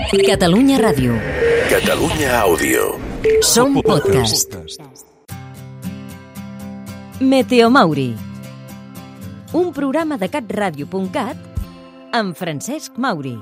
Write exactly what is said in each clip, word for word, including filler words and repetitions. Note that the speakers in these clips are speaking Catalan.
Catalunya Ràdio. Catalunya Àudio. Som podcast. Meteomauri. Un programa de catradio punt cat amb Francesc Mauri.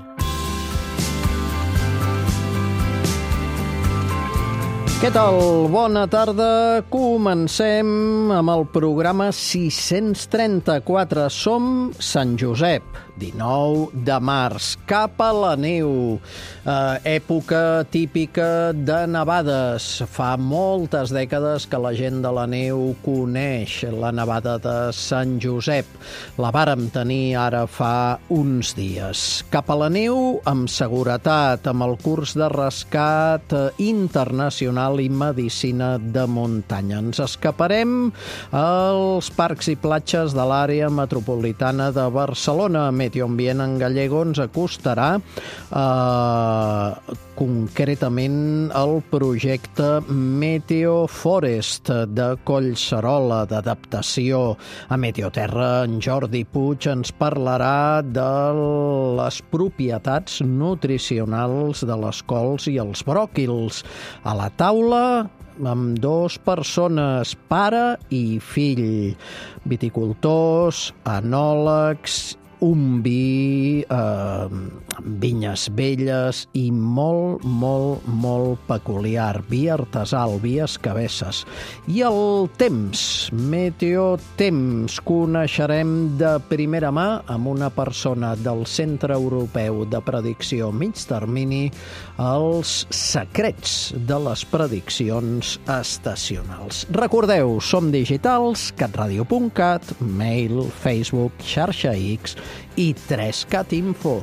Què tal? Bona tarda. Comencem amb el programa sis-cents trenta-quatre. Som Sant Josep, dinou de març, cap a la neu. Eh, època típica de nevades. Fa moltes dècades que la gent de la neu coneix la nevada de Sant Josep. La vàrem tenir ara fa uns dies. Cap a la neu amb seguretat, amb el curs de rescat internacional i medicina de muntanya. Ens escaparem als parcs i platges de l'àrea metropolitana de Barcelona. Meteoambient en gallego ens acostarà eh, concretament el projecte Meteoforest de Collserola, d'adaptació a Meteoterra. En Jordi Puig ens parlarà de les propietats nutricionals de les cols i els bròquils. A la taula amb dos persones, pare i fill, viticultors, enòlegs, un vi, eh, vinyes velles i molt, molt, molt peculiar. Vi artesà, vi escabesses. I el temps, meteotemps, coneixerem de primera mà amb una persona del Centre Europeu de Predicció a mig termini els secrets de les prediccions estacionals. Recordeu, som digitals, catradio punt cat, mail, Facebook, xarxa X i tres cat info.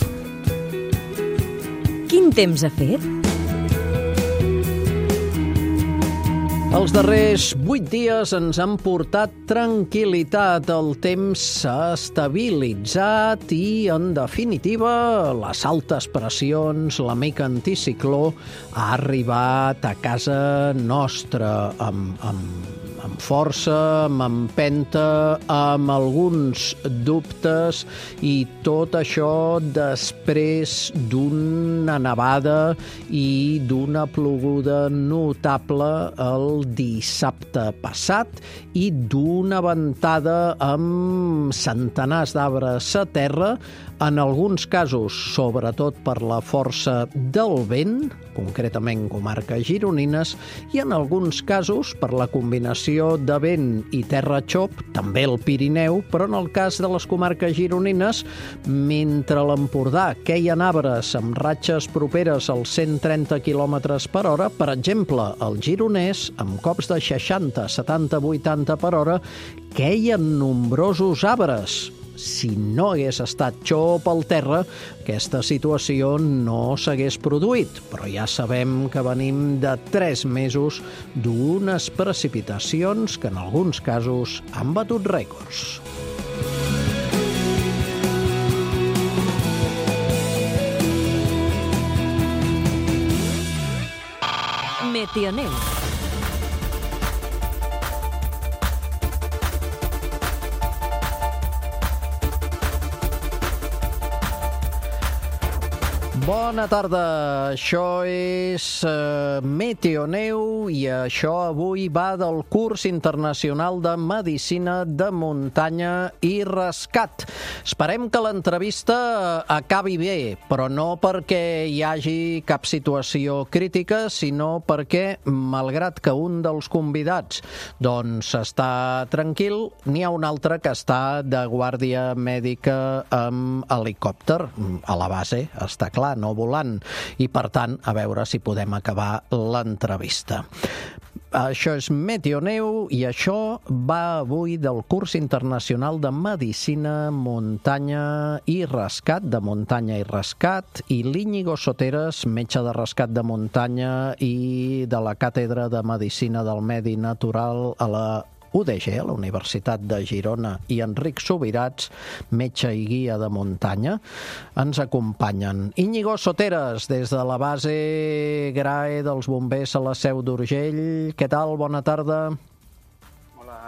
Quin temps ha fet? Els darrers vuit dies ens han portat tranquil·litat. El temps s'ha estabilitzat i, en definitiva, les altes pressions, l'amic anticicló, ha arribat a casa nostra amb, amb, amb força, amb empenta, amb alguns dubtes, i tot això després d'una nevada i d'una ploguda notable el dissabte passat i d'una ventada amb centenars d'arbres a terra, en alguns casos, sobretot per la força del vent, concretament comarques gironines, i en alguns casos per la combinació de vent i terra xop, també el Pirineu, però en el cas de les comarques gironines, mentre a l'Empordà queien arbres amb ratxes properes als cent trenta quilòmetres per hora, per exemple, al Gironès, amb cops de seixanta, setanta, vuitanta per hora, queien nombrosos arbres. Si no hagués estat xop al terra, aquesta situació no s'hagués produït. Però ja sabem que venim de tres mesos d'unes precipitacions que en alguns casos han batut rècords. Meteoneu. Bona tarda, això és uh, Meteoneu i això avui va del curs internacional de Medicina de Muntanya i Rescat. Esperem que l'entrevista acabi bé, però no perquè hi hagi cap situació crítica, sinó perquè, malgrat que un dels convidats doncs està tranquil, n'hi ha un altre que està de guàrdia mèdica amb helicòpter a la base, està clar, no volant, i per tant a veure si podem acabar l'entrevista. Això és Meteoneu i això va avui del curs internacional de Medicina, Muntanya i Rescat, de Muntanya i Rescat, i l'Íñigo Soteras, metge de rescat de muntanya i de la Càtedra de Medicina del Medi Natural a la U D G, a la Universitat de Girona, i Enric Subirats, metge i guia de muntanya, ens acompanyen. Íñigo Soteras, des de la base Grae dels bombers a la Seu d'Urgell. Què tal? Bona tarda. Hola,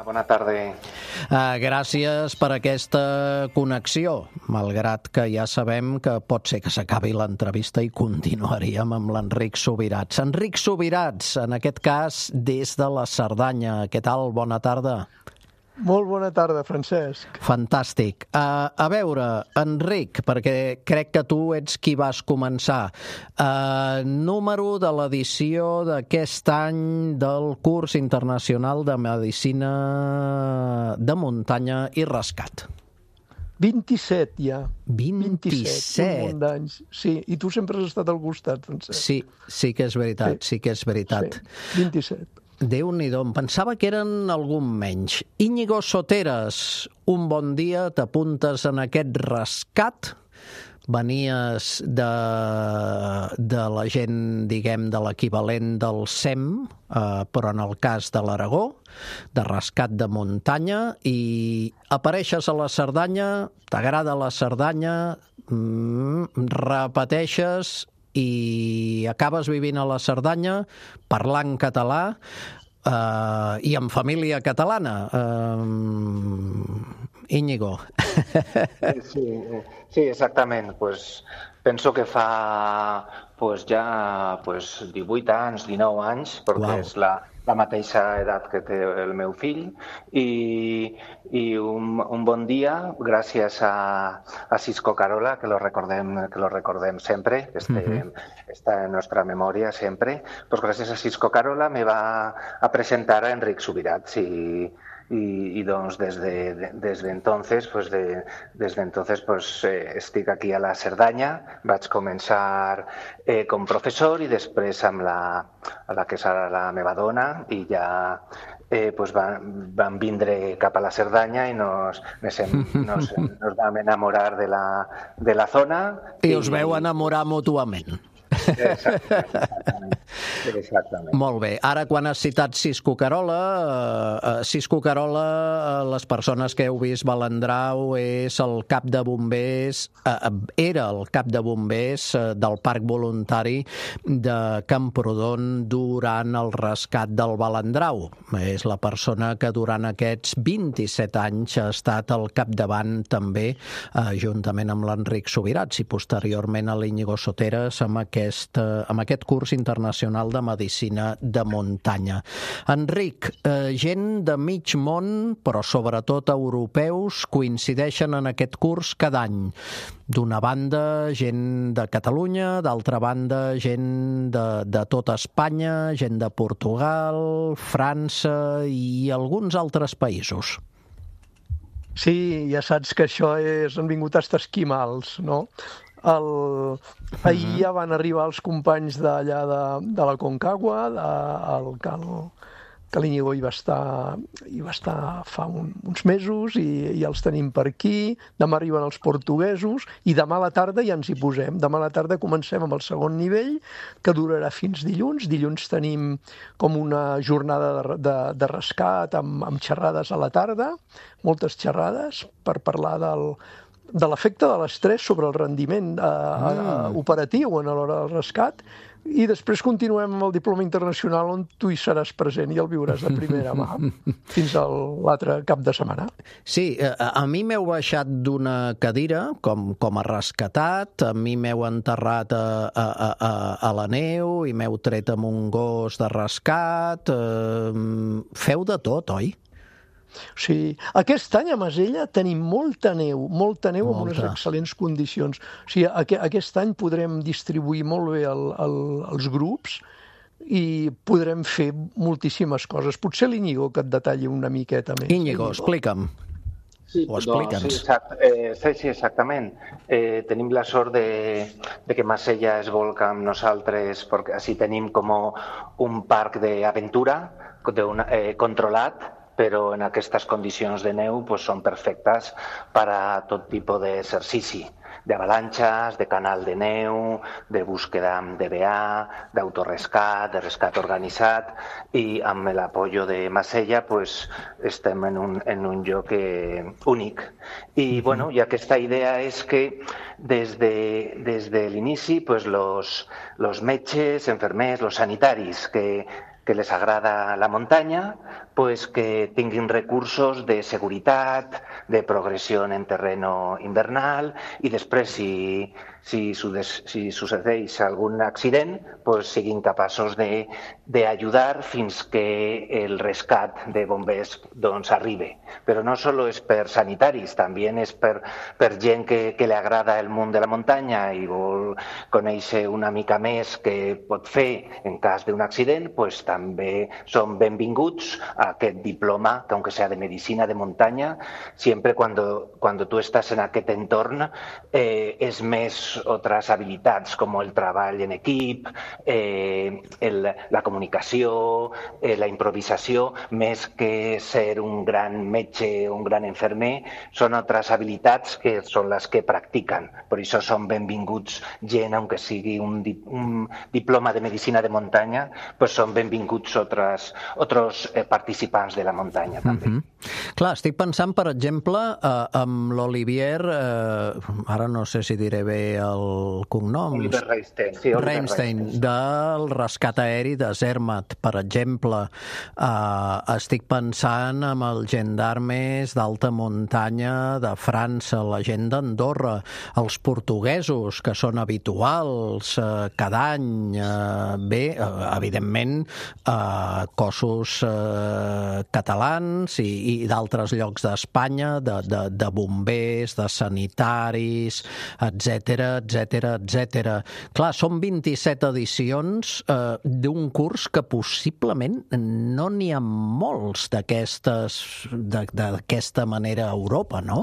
Bona tarda. Uh, gràcies per aquesta connexió, malgrat que ja sabem que pot ser que s'acabi l'entrevista i continuaríem amb l'Enric Subirats. Enric Subirats, en aquest cas des de la Cerdanya. Què tal? Bona tarda. Molt bona tarda, Francesc. Fantàstic. Uh, a veure, Enric, perquè crec que tu ets qui vas començar. Uh, número de l'edició d'aquest any del curs internacional de Medicina de Muntanya i Rescat. vint-i-set ja. vint-i-set? Un munt d'anys. Sí, i tu sempre has estat al costat, Francesc. Sí, sí que és veritat, sí, sí que és veritat. Sí, vint-i-set. Déu-n'hi-do, em pensava que eren algun menys. Íñigo Soteras, un bon dia, t'apuntes en aquest rescat. Venies de, de la gent, diguem, de l'equivalent del S E M, eh, però en el cas de l'Aragó, de rescat de muntanya, i apareixes a la Cerdanya, t'agrada la Cerdanya, mm, repeteixes i acabes vivint a la Cerdanya, parlant català uh, i amb família catalana. Uh, Íñigo. Sí, sí, exactament. Pues, penso que fa pues, ja pues, divuit anys, dinou anys, perquè wow. és la, la mateixa edat que té el meu fill, i, i un, un bon dia, gràcies a, a Cisco Carola, que lo recordem, que lo recordem sempre, que este, uh-huh. està en nostra memòria sempre, pues, gràcies a Cisco Carola me va a presentar a Enric Subirats i Y, y doncs, desde, de, desde entonces, pues de, desde entonces pues, eh, estic aquí a la Cerdanya. Vaig començar eh, com professor i després amb la, a la que serà la meva dona i ja eh, pues van, van vindre cap a la Cerdanya i nos, nos, nos, nos vam enamorar de la, de la zona. I us veu enamorar mútuament. Exactament. Exactament. Molt bé. Ara, quan has citat Cisco Carola, uh, Cisco Carola, uh, les persones que heu vist Balandrau, és el cap de bombers, uh, era el cap de bombers uh, del Parc Voluntari de Camprodon durant el rescat del Balandrau. És la persona que durant aquests vint-i-set anys ha estat al capdavant també, uh, juntament amb l'Enric Subirats i posteriorment a l'Íñigo Soteras amb aquest, uh, amb aquest curs internacional de Medicina de Muntanya. Enric, eh, gent de mig món, però sobretot europeus, coincideixen en aquest curs cada any. D'una banda, gent de Catalunya, d'altra banda, gent de, de tota Espanya, gent de Portugal, França i alguns altres països. Sí, ja saps que això és... han vingut hasta esquimals, no? El... Ahir ja van arribar els companys d'allà de, de la Concagua, de, el, el, que l'Íñigo hi va estar, hi va estar fa un, uns mesos i, i els tenim per aquí. Demà arriben els portuguesos i demà a la tarda ja ens hi posem. Demà a la tarda comencem amb el segon nivell, que durarà fins dilluns. Dilluns tenim com una jornada de, de, de rescat amb, amb xerrades a la tarda, moltes xerrades per parlar del de l'efecte de l'estrès sobre el rendiment eh, mm. operatiu en l'hora del rescat, i després continuem amb el diploma internacional on tu hi seràs present i el viuràs de primera mà fins a l'altre cap de setmana. Sí, a mi m'heu baixat d'una cadira com, com a rescatat, a mi m'heu enterrat a, a, a, a la neu i m'heu tret amb un gos de rescat. Eh, feu de tot, oi? Sí, aquest any a Masella tenim molta neu, molta neu molta. amb unes excel·lents condicions. O sigui, aquest any podrem distribuir molt bé el, el, els grups i podrem fer moltíssimes coses. Potser l'Íñigo que et detalli una miqueta més. Íñigo, explica'm. Sí, o explica'ns. Doncs, sí, exact, eh, sí, sí, exactament. Eh, tenim la sort de, de que Masella es volca amb nosaltres, perquè així tenim com un parc d'aventura eh, controlat, però en aquestes condicions de neu pues, són perfectes per a tot tipus d'exercici, d'avalanxes, de canal de neu, de búsqueda amb D B A, d'autorescat, de rescat organitzat, i amb l'apoyo de Masella pues, estem en un, en un lloc eh, únic. I, bueno, i aquesta idea és que des de, des de l'inici pues, los, los metges, enfermers, los sanitaris que que les agrada la muntanya, pues que tinguin recursos de seguretat, de progressió en terreno invernal i després, si, si, si sucedeix algun accident, pues siguin capaços de, de ayudar fins que el rescat de bombers doncs, arribi. Però no solo és per sanitaris, també és per, per gent que, que li agrada el món de la muntanya i vol conèixer una mica més què pot fer en cas d'un accident, pues també són benvinguts a aquest diploma, que aunque sea de medicina de montaña, siempre cuando, cuando tú estás en aquest entorn eh, és més otras habilitats com el treball en equip, eh, el, la comunicació, eh, la improvisació, més que ser un gran metge o un gran enfermer, són altres habilitats que són les que practiquen. Per això són benvinguts gent, aunque sigui un, di un diploma de medicina de muntanya, pues són benvinguts altres, altres eh, participants de la muntanya també. Mm-hmm. Clar, estic pensant, per exemple, eh, amb l'Olivier, eh, ara no sé si diré bé el cognom. Oliver Reinstein. Sí, Oliver Reinstein, Reinstein, del rescat aeri de Zermatt, per exemple. Eh, estic pensant amb els gendarmes d'alta muntanya de França, la gent d'Andorra, els portuguesos, que són habituals eh, cada any. Eh, bé, eh, evidentment, eh, cossos eh, catalans i, i d'altres llocs d'Espanya, de, de, de bombers, de sanitaris, etcètera, etcètera, etcètera. Clar, són vint-i-set edicions eh, d'un curs que possiblement no n'hi ha molts d'aquestes, d'aquesta manera a Europa, no?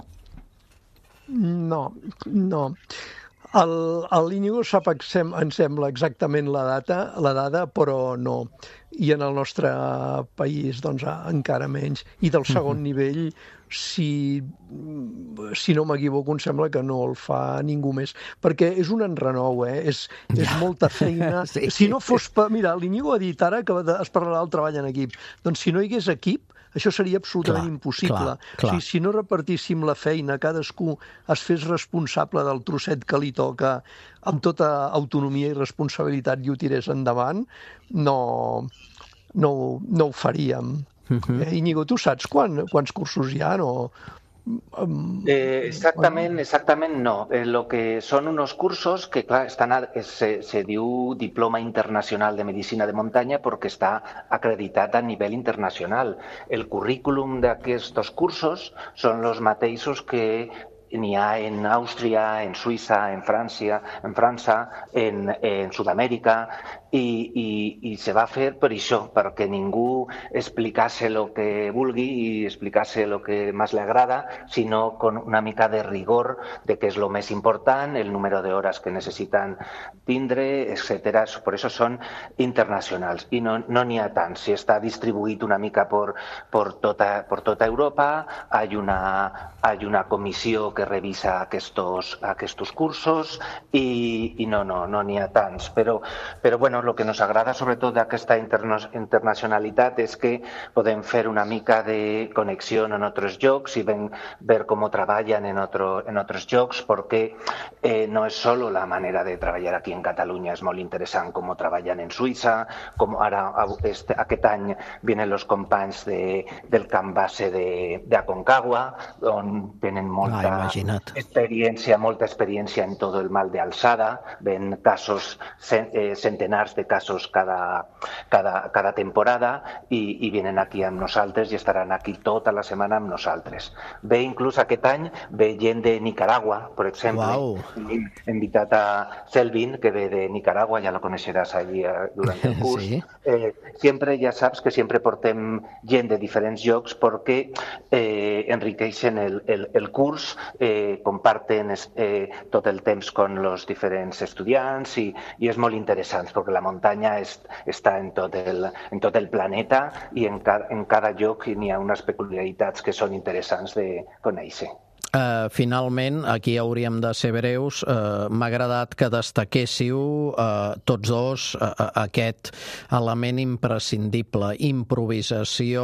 No, no. El, el Íñigo sap, em sembla exactament la data, la dada, però no. I en el nostre país, doncs, encara menys. I del segon uh-huh. nivell, si, si no m'equivoco, em sembla que no el fa ningú més. Perquè és un enrenou, eh? És, és molta feina. Sí. Si no fos... Pa... Mira, l'Íñigo ha dit ara que es parlarà del treball en equip. Doncs si no hi hagués equip, això seria absolutament clar, impossible. Clar, clar. Si, si no repartíssim la feina, cadascú es fes responsable del trosset que li toca amb tota autonomia i responsabilitat i ho tirés endavant, no, no, no ho faríem. Uh-huh. eh, Íñigo, tu saps quan, quants cursos hi ha? No? Eh, exactament, exactament no. Eh, lo que són unos cursos que, clar, estan a, se, se diu Diploma Internacional de Medicina de Muntanya perquè està acreditat a nivell internacional. El currículum d'aquests cursos són els mateixos que n'hi ha en Àustria, en Suïssa, en França, en França, en, en Sud-amèrica, i, i, i se va fer per això, perquè ningú explicase el que vulgui i explicase el que més li agrada, sinó con una mica de rigor de què és el més important, el número d'hores que necessiten tindre, etcètera. Per això són internacionals i no n'hi ha tants. Si està distribuït una mica per, per, tota, per tota Europa, hay una, hay una comissió que revisa aquestos, aquestos cursos i, i no, no, no n'hi ha tants. Però, però bueno, lo que nos agrada sobretot d'aquesta interna internacionalitat és que podem fer una mica de connexió en altres llocs i ven, ver com treballen en, otro, en altres llocs, perquè eh, no és solo la manera de treballar aquí en Catalunya, és molt interessant com treballen en Suïssa, com ara este, aquest any vienen els companys de, del camp base de, de Aconcagua, on tenen molta ah, experiència, molta experiència en tot el mal de alçada, ven casos, centenars de casos cada, cada, cada temporada i, i vienen aquí amb nosaltres i estaran aquí tota la setmana amb nosaltres. Ve inclús aquest any, ve gent de Nicaragua, per exemple. Wow. He invitat a Selvin, que ve de Nicaragua, ja lo coneixeràs allí durant el curs. Sí. Eh, sempre, ja saps que sempre portem gent de diferents llocs perquè eh, enriqueixen el, el, el curs, eh, comparten eh, tot el temps con los diferents estudiants i, i és molt interessant perquè la muntanya és, està en tot, el, en tot el planeta i en, ca, en cada lloc n'hi ha unes peculiaritats que són interessants de conèixer. Uh, finalment, aquí hauríem de ser breus, uh, m'ha agradat que destaquéssiu uh, tots dos uh, aquest element imprescindible, improvisació,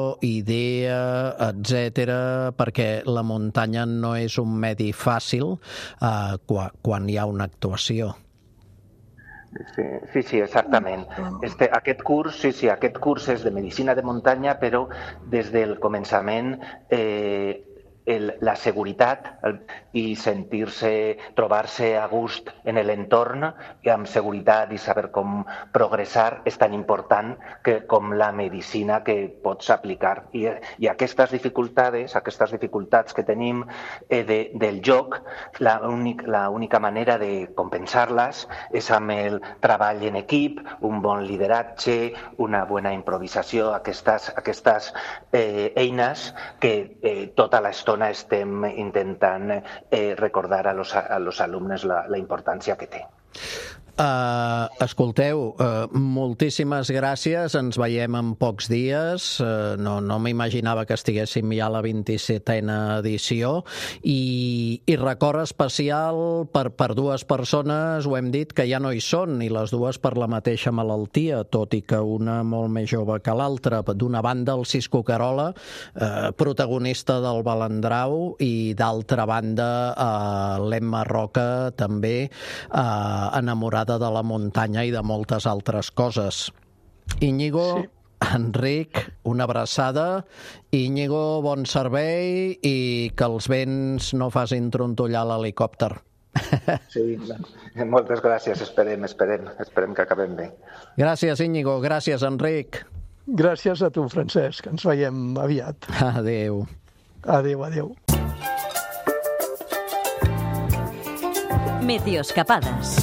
idea, etcètera, perquè la muntanya no és un medi fàcil uh, quan, quan hi ha una actuació. Sí, sí, sí, exactament. Este, aquest curs, sí, sí, aquest curs és de medicina de muntanya, però des del començament eh, el, la seguretat el, i sentir-se, trobar-se a gust en l'entorn i amb seguretat i saber com progressar és tan important que, com la medicina que pots aplicar. I, i aquestes dificultats, aquestes dificultats que tenim eh, de, del joc, la, únic, la única manera de compensar-les és amb el treball en equip, un bon lideratge, una bona improvisació, aquestes, aquestes eh, eines que eh, tota l'estona estem intentant eh, recordar a los, a los alumnes la, la importància que té. Uh, escolteu, uh, moltíssimes gràcies, ens veiem en pocs dies, uh, no, no m'imaginava que estiguéssim ja a la vint-i-setena edició i, i record especial per, per dues persones, ho hem dit, que ja no hi són, i les dues per la mateixa malaltia, tot i que una molt més jove que l'altra. D'una banda el Cisco Carola, uh, protagonista del Balandrau, i d'altra banda uh, l'Emma Roca, també uh, enamorada de la muntanya i de moltes altres coses. Íñigo, sí. Enric, una abraçada. Íñigo, bon servei i que els vents no facin trontollar l'helicòpter. Sí, moltes gràcies, esperem, esperem, esperem que acabem bé. Gràcies, Íñigo, gràcies, Enric. Gràcies a tu, Francesc, ens veiem aviat. Adéu. Adéu, adéu. Meteoscapades.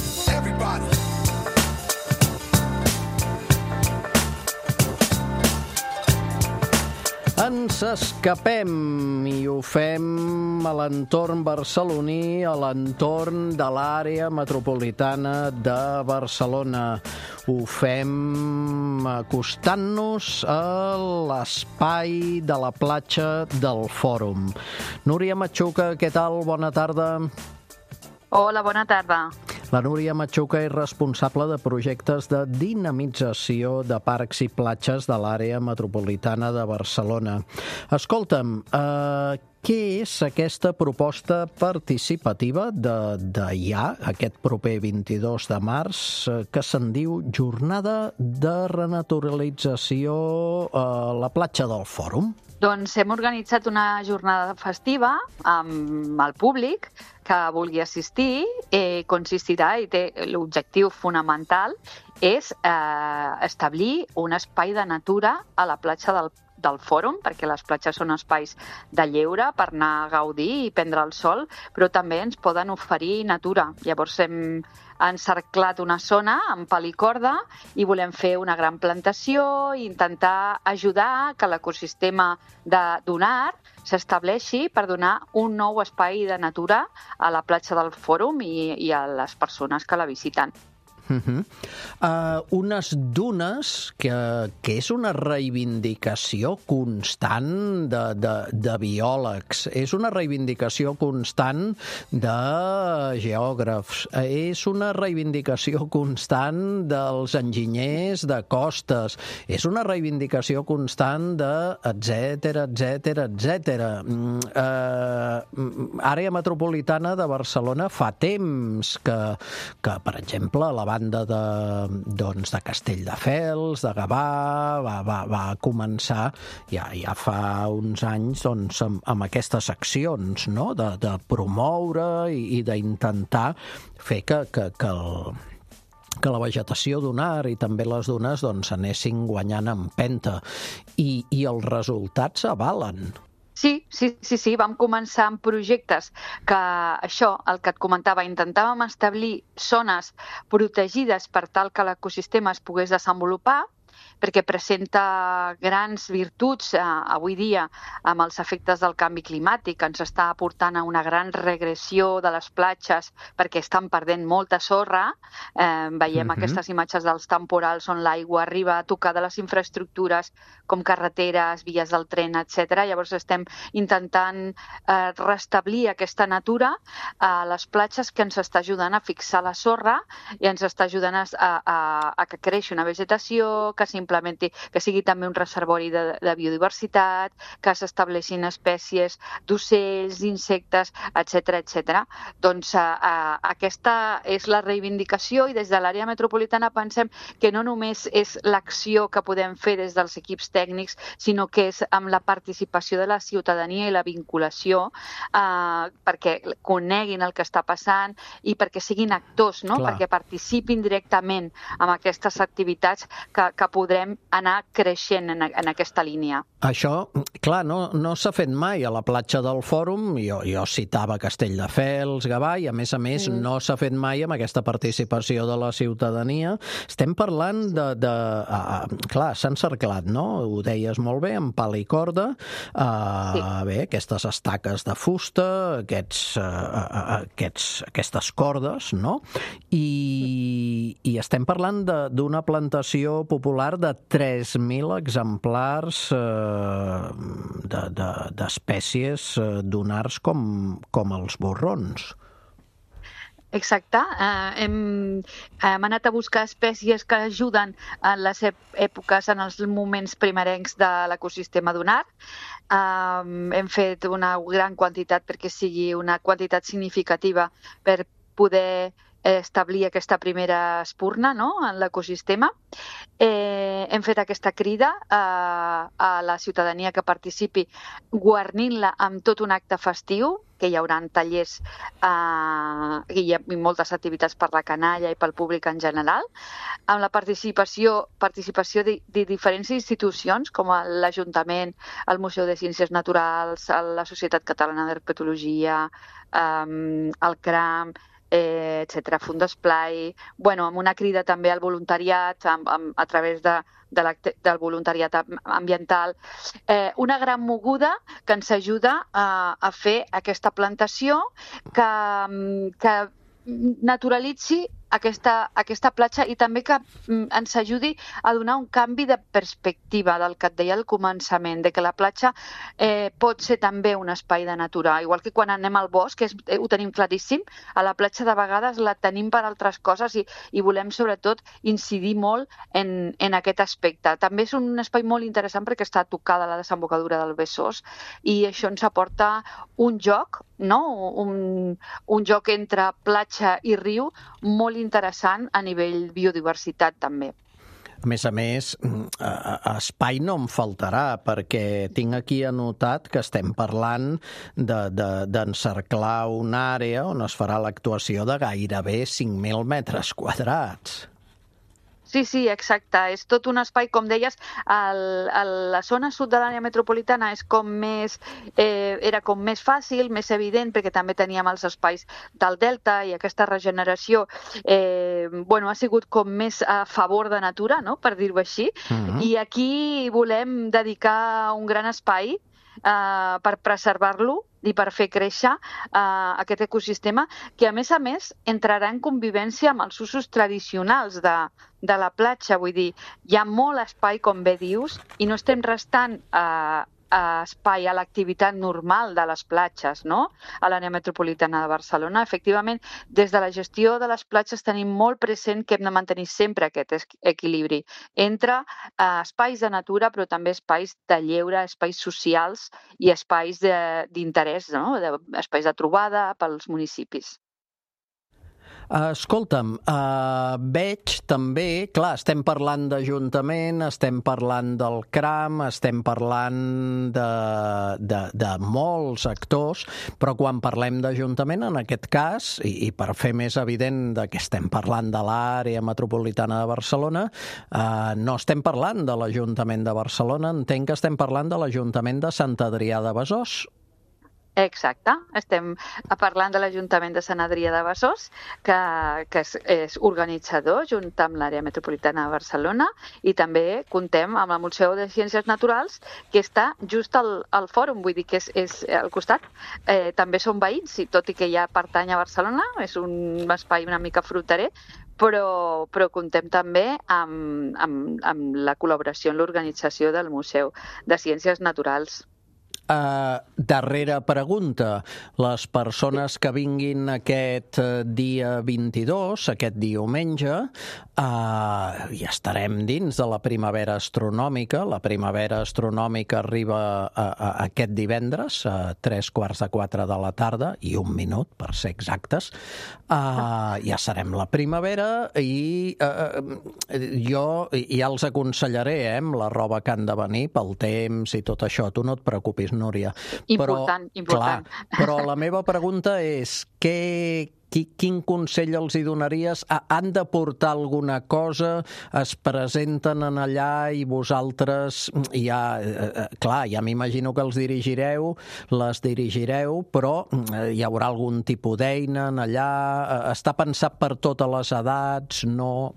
Ens escapem i ho fem a l'entorn barceloní, a l'entorn de l'àrea metropolitana de Barcelona. Ho fem acostant-nos a l'espai de la platja del Fòrum. Núria Machuca, què tal? Bona tarda. Hola, bona tarda. La Núria Machuca és responsable de projectes de dinamització de parcs i platges de l'àrea metropolitana de Barcelona. Escolta'm, eh, què és aquesta proposta participativa de, de ja, aquest proper vint-i-dos de març, eh, que se'n diu Jornada de Renaturalització a la platja del Fòrum? Doncs hem organitzat una jornada festiva amb el públic que vulgui assistir. Eh, consistirà, i té l'objectiu fonamental, és eh, establir un espai de natura a la platja del, del Fòrum, perquè les platges són espais de lleure per anar a gaudir i prendre el sol, però també ens poden oferir natura. Llavors hem encerclat una zona amb pal i corda i volem fer una gran plantació i intentar ajudar que l'ecosistema de Donar s'estableixi per donar un nou espai de natura a la platja del Fòrum i, i a les persones que la visiten. Uh-huh. Uh, unes dunes que, que és una reivindicació constant de, de, de biòlegs, és una reivindicació constant de geògrafs, és una reivindicació constant dels enginyers de costes, és una reivindicació constant de etcètera, etcètera, etcètera. Uh, àrea metropolitana de Barcelona fa temps que, que per exemple, la banda de, doncs, de Castelldefels, de Gavà, va, va, va començar ja, ja fa uns anys doncs, amb, amb aquestes accions, no? de, de promoure i, i d'intentar fer que, que, que, el, que la vegetació dunar i també les dunes doncs, anessin guanyant empenta. I, i els resultats avalen. Sí, sí, sí, sí, vam començar amb projectes que això, el que et comentava, intentàvem establir zones protegides per tal que l'ecosistema es pogués desenvolupar, perquè presenta grans virtuts eh, avui dia amb els efectes del canvi climàtic, que ens està aportant a una gran regressió de les platges perquè estan perdent molta sorra. Eh, veiem uh-huh. aquestes imatges dels temporals on l'aigua arriba a tocar de les infraestructures com carreteres, vies del tren, etcètera. Llavors estem intentant eh, restablir aquesta natura a les platges, que ens està ajudant a fixar la sorra i ens està ajudant a, a, a que creixi una vegetació, que s'implanti s'implementi, que sigui també un reservori de, de biodiversitat, que s'estableixin espècies d'ocells, d'insectes, etcètera, etcètera. Doncs eh, aquesta és la reivindicació i des de l'àrea metropolitana pensem que no només és l'acció que podem fer des dels equips tècnics, sinó que és amb la participació de la ciutadania i la vinculació eh, perquè coneguin el que està passant i perquè siguin actors, no? Perquè participin directament en aquestes activitats que, que podrem anar creixent en, en aquesta línia. Això, clar, no, no s'ha fet mai a la platja del Fòrum, jo, jo citava Castelldefels, Gavà, i a més a més mm. no s'ha fet mai amb aquesta participació de la ciutadania. Estem parlant de... de uh, clar, s'ha encerclat, no? Ho deies molt bé, amb pal i corda, uh, sí. bé, aquestes estaques de fusta, aquests, uh, aquests, aquestes cordes, no? I, i estem parlant d'una plantació popular de tres mil exemplars uh, d'espècies de, de, d'onars com, com els borrons. Exacte. Eh, hem, hem anat a buscar espècies que ajuden en les èpoques, en els moments primerencs de l'ecosistema d'un art. Eh, hem fet una gran quantitat perquè sigui una quantitat significativa per poder establir aquesta primera espurna, no?, en l'ecosistema. Eh, hem fet aquesta crida a, a la ciutadania que participi guarnint-la amb tot un acte festiu, que hi haurà tallers eh, i, i moltes activitats per la canalla i pel públic en general, amb la participació, participació de, de diferents institucions com l'Ajuntament, el Museu de Ciències Naturals, la Societat Catalana d'Herpetologia, eh, el CRAM, eh, etcètera, Fund d'Esplai, bueno, amb una crida també al voluntariat, amb, amb, a través de, de del voluntariat ambiental, eh, una gran moguda que ens ajuda a, a fer aquesta plantació que, que naturalitzi aquesta, aquesta platja i també que ens ajudi a donar un canvi de perspectiva del que et deia al començament, de que la platja eh, pot ser també un espai de natura. Igual que quan anem al bosc, que és, eh, ho tenim claríssim, a la platja de vegades la tenim per altres coses i, i volem sobretot incidir molt en, en aquest aspecte. També és un espai molt interessant perquè està tocada la desembocadura del Besòs i això ens aporta un joc, no? un, un joc entre platja i riu molt interessant a nivell biodiversitat també. A més a més, espai no em faltarà, perquè tinc aquí anotat que estem parlant d'encerclar de, de, una àrea on es farà l'actuació de gairebé cinc mil metres quadrats. Sí, sí, exacte. És tot un espai, com deies, el, el, la zona sud de l'àrea metropolitana és com més, eh, era com més fàcil, més evident, perquè també teníem els espais del Delta i aquesta regeneració eh, bueno, ha sigut com més a favor de natura, no?, per dir-ho així. Mm-hmm. I aquí volem dedicar un gran espai eh, per preservar-lo i per fer créixer eh, aquest ecosistema que, a més a més, entrarà en convivència amb els usos tradicionals de, de la platja. Vull dir, hi ha molt espai, com bé dius, i no estem restant eh, espai a l'activitat normal de les platges, no?, a l'àrea metropolitana de Barcelona. Efectivament, des de la gestió de les platges tenim molt present que hem de mantenir sempre aquest equilibri entre eh, espais de natura, però també espais de lleure, espais socials i espais d'interès, no?, de, espais de trobada pels municipis. Escolta'm, uh, veig també, clar, estem parlant d'Ajuntament, estem parlant del CRAM, estem parlant de, de, de molts actors, però quan parlem d'Ajuntament, en aquest cas, i, i per fer més evident de que estem parlant de l'àrea metropolitana de Barcelona, uh, no estem parlant de l'Ajuntament de Barcelona, entenc que estem parlant de l'Ajuntament de Sant Adrià de Besòs. Exacte. Estem parlant de l'Ajuntament de Sant Adrià de Besòs, que, que és, és organitzador junt amb l'àrea metropolitana de Barcelona, i també contem amb el Museu de Ciències Naturals, que està just al, al fòrum, vull dir que és, és al costat. Eh, també són veïns, i tot i que ja pertany a Barcelona, és un espai una mica fronterer, però, però contem també amb, amb, amb la col·laboració en l'organització del Museu de Ciències Naturals. Uh, darrera pregunta. Les persones que vinguin aquest dia vint-i-dos, aquest diumenge, uh, ja estarem dins de la primavera astronòmica. La primavera astronòmica arriba a, a, aquest divendres a tres quarts de quatre de la tarda i un minut, per ser exactes. Uh, ja serem la primavera i uh, jo ja els aconsellaré, eh, amb la roba que han de venir pel temps i tot això. Tu no et preocupis, Núria. Important, però, important. Clar, però la meva pregunta és què, qui, quin consell els hi donaries? Han de portar alguna cosa? Es presenten en allà i vosaltres ja, eh, clar, ja m'imagino que els dirigireu, les dirigireu, però hi haurà algun tipus d'eina en allà? Està pensat per totes les edats? No?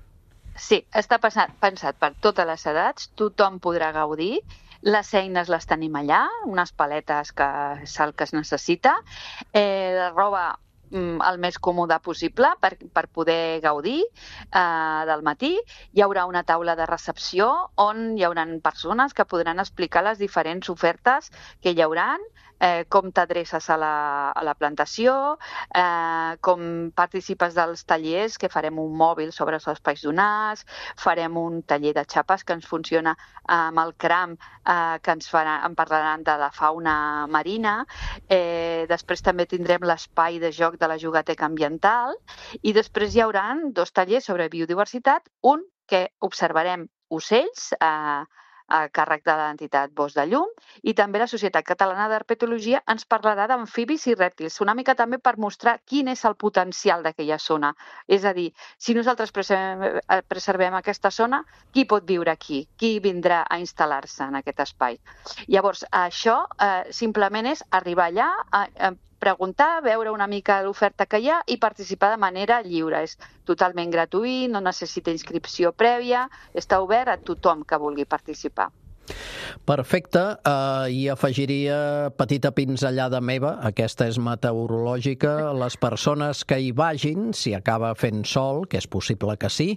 Sí, està pensat, pensat per totes les edats, tothom podrà gaudir. Les eines les tenim allà, unes paletes que és el que es necessita, eh, la roba mm, el més còmoda possible per, per poder gaudir eh, del matí. Hi haurà una taula de recepció on hi haurà persones que podran explicar les diferents ofertes que hi hauran, eh, com t'adreces a, la, a la plantació, eh, com participes dels tallers, que farem un mòbil sobre els espais donats, farem un taller de xapes que ens funciona amb el cram, eh, que ens farà, en parlaran de la fauna marina. Eh, després també tindrem l'espai de joc de la jugateca ambiental i després hi haurà dos tallers sobre biodiversitat, un que observarem ocells, eh, a càrrec de l'entitat Bosc de Llum, i també la Societat Catalana d'Herpetologia ens parlarà d'amfibis i rèptils, una mica també per mostrar quin és el potencial d'aquella zona. És a dir, si nosaltres preservem, preservem aquesta zona, qui pot viure aquí? Qui vindrà a instal·lar-se en aquest espai? Llavors, això eh, simplement és arribar allà, a, a preguntar, veure una mica l'oferta que hi ha i participar de manera lliure. És totalment gratuït, no necessita inscripció prèvia, està obert a tothom que vulgui participar. Perfecte. Uh, I afegiria petita pinzellada meva, aquesta és meteorològica. Les persones que hi vagin, si acaba fent sol, que és possible que sí,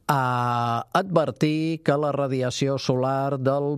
uh, advertir que la radiació solar del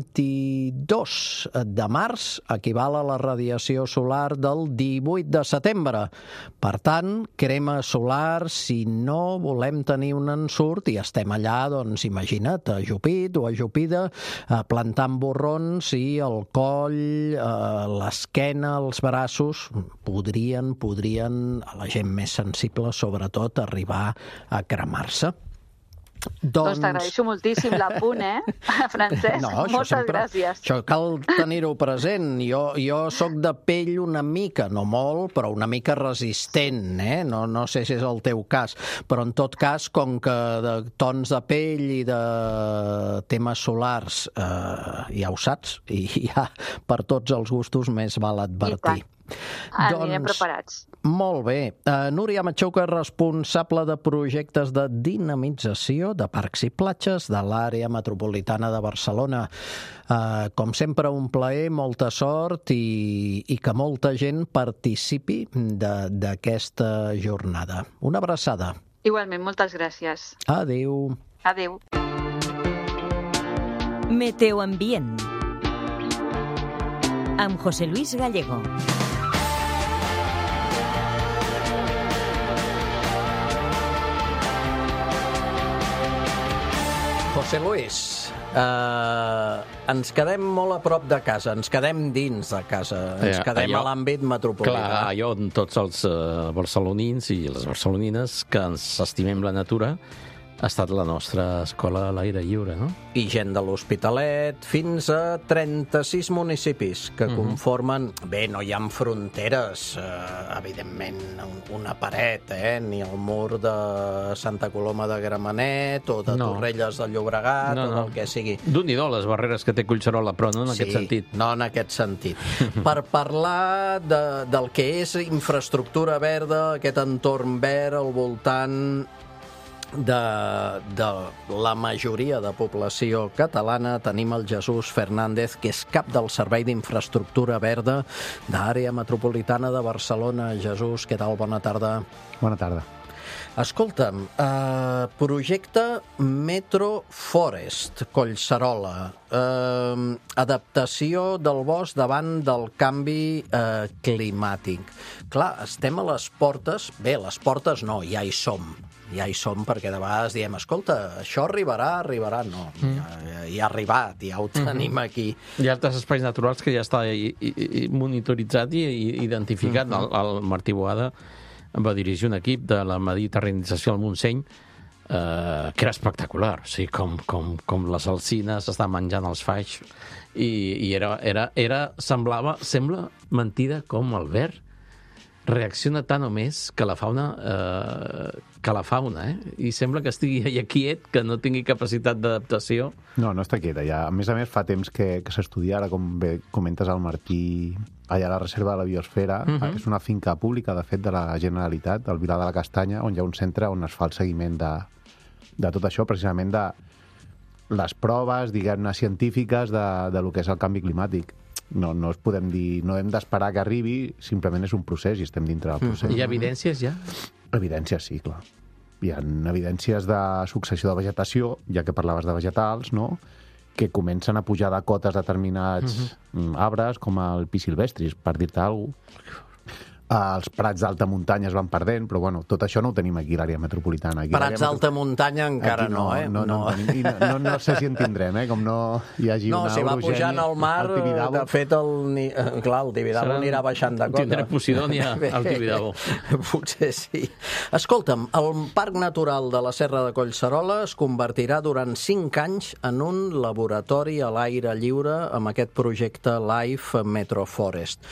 vint-i-dos de març equival a la radiació solar del divuit de setembre. Per tant, crema solar, si no volem tenir un ensurt i estem allà, doncs imagina't, ajupit o ajupida, uh, plantant borrons i el coll, eh, l'esquena, els braços, podrien, podrien, a la gent més sensible, sobretot, arribar a cremar-se. Doncs, doncs t'agraeixo moltíssim l'apunt, eh, Francesc? No, moltes sempre, gràcies. Això cal tenir-ho present. Jo, jo soc de pell una mica, no molt, però una mica resistent, eh? No, no sé si és el teu cas, però en tot cas, com que de tons de pell i de temes solars eh, ja ho saps, i ja per tots els gustos més val advertir. Anirem doncs, preparats. Molt bé. Uh, Núria Machuca, responsable de projectes de dinamització de parcs i platges de l'àrea metropolitana de Barcelona. Uh, com sempre, un plaer, molta sort i, i que molta gent participi d'aquesta jornada. Una abraçada. Igualment, moltes gràcies. Adéu. Adéu. Meteoambient amb José Luis Gallego. José Luis, eh, ens quedem molt a prop de casa, ens quedem dins de casa, ens eh, quedem allò, a l'àmbit metropolità. Clar, allò on tots els uh, barcelonins i les barcelonines que ens estimem la natura ha estat la nostra escola a l'aire lliure, no? I gent de l'Hospitalet, fins a trenta-sis municipis que uh-huh. conformen... Bé, no hi ha fronteres, eh, evidentment, una paret, eh? Ni el mur de Santa Coloma de Gramenet o de no. Torrelles de Llobregat no, no. o del que sigui. D'un-i-do les barreres que té Collserola, però no en sí, aquest sentit. No en aquest sentit. Per parlar de, del que és infraestructura verda, aquest entorn verd al voltant De, de la majoria de població catalana, tenim el Jesús Fernández, que és cap del Servei d'Infraestructura Verda d'Àrea Metropolitana de Barcelona. Jesús, què tal? Bona tarda. Bona tarda. Escolta'm, uh, projecte Metro Forest, Collserola, uh, adaptació del bosc davant del canvi uh, climàtic. Clar, estem a les portes, bé, les portes no, ja hi som, ja hi som perquè de vegades diem, escolta, això arribarà, arribarà, no, mm. ja, ja ha arribat, ja ho tenim mm-hmm. aquí. Hi ha altres espais naturals que ja està i, i, i monitoritzat i, i identificat. Mm-hmm. El, el Martí Boada va dirigir un equip de la mediterranització al Montseny eh, que era espectacular, o sigui, com, com, com les alzines estan menjant els faix i, i era, era, era, semblava, sembla mentida com el verd reacciona tant o més que la fauna, eh, que la fauna, eh? I sembla que estigui allà quiet, que no tingui capacitat d'adaptació. No, no està quieta. Ja, a més a més, fa temps que, que s'estudia, ara com bé comentes al Martí, allà a la Reserva de la Biosfera. Uh-huh. És una finca pública, de fet, de la Generalitat, del Vilar de la Castanya, on hi ha un centre on es fa el seguiment de, de tot això, precisament de les proves, diguem-ne, científiques de, de lo que és el canvi climàtic. No, no es podem dir, no hem d'esperar que arribi, simplement és un procés i estem dintre del procés. Hi ha evidències ja? Evidències, sí, clar. Hi ha evidències de successió de vegetació, ja que parlaves de vegetals, no?, que comencen a pujar de cotes determinats uh-huh. arbres, com el pi silvestris, per dir-te alguna cosa. Els prats d'alta muntanya es van perdent, però bueno, tot això no ho tenim aquí a l'àrea metropolitana. Aquí prats d'alta metro... muntanya encara no, no, eh? No, no, no. No, no, no, no sé si en tindrem, eh? Com no hi hagi no, una si va pujant al mar, de fet, el, clar, el Tibidabo anirà baixant de cota. Tindrà Posidònia al Tibidabo. Potser sí. Escolta'm, el Parc Natural de la Serra de Collserola es convertirà durant cinc anys en un laboratori a l'aire lliure amb aquest projecte Life Metro Forest.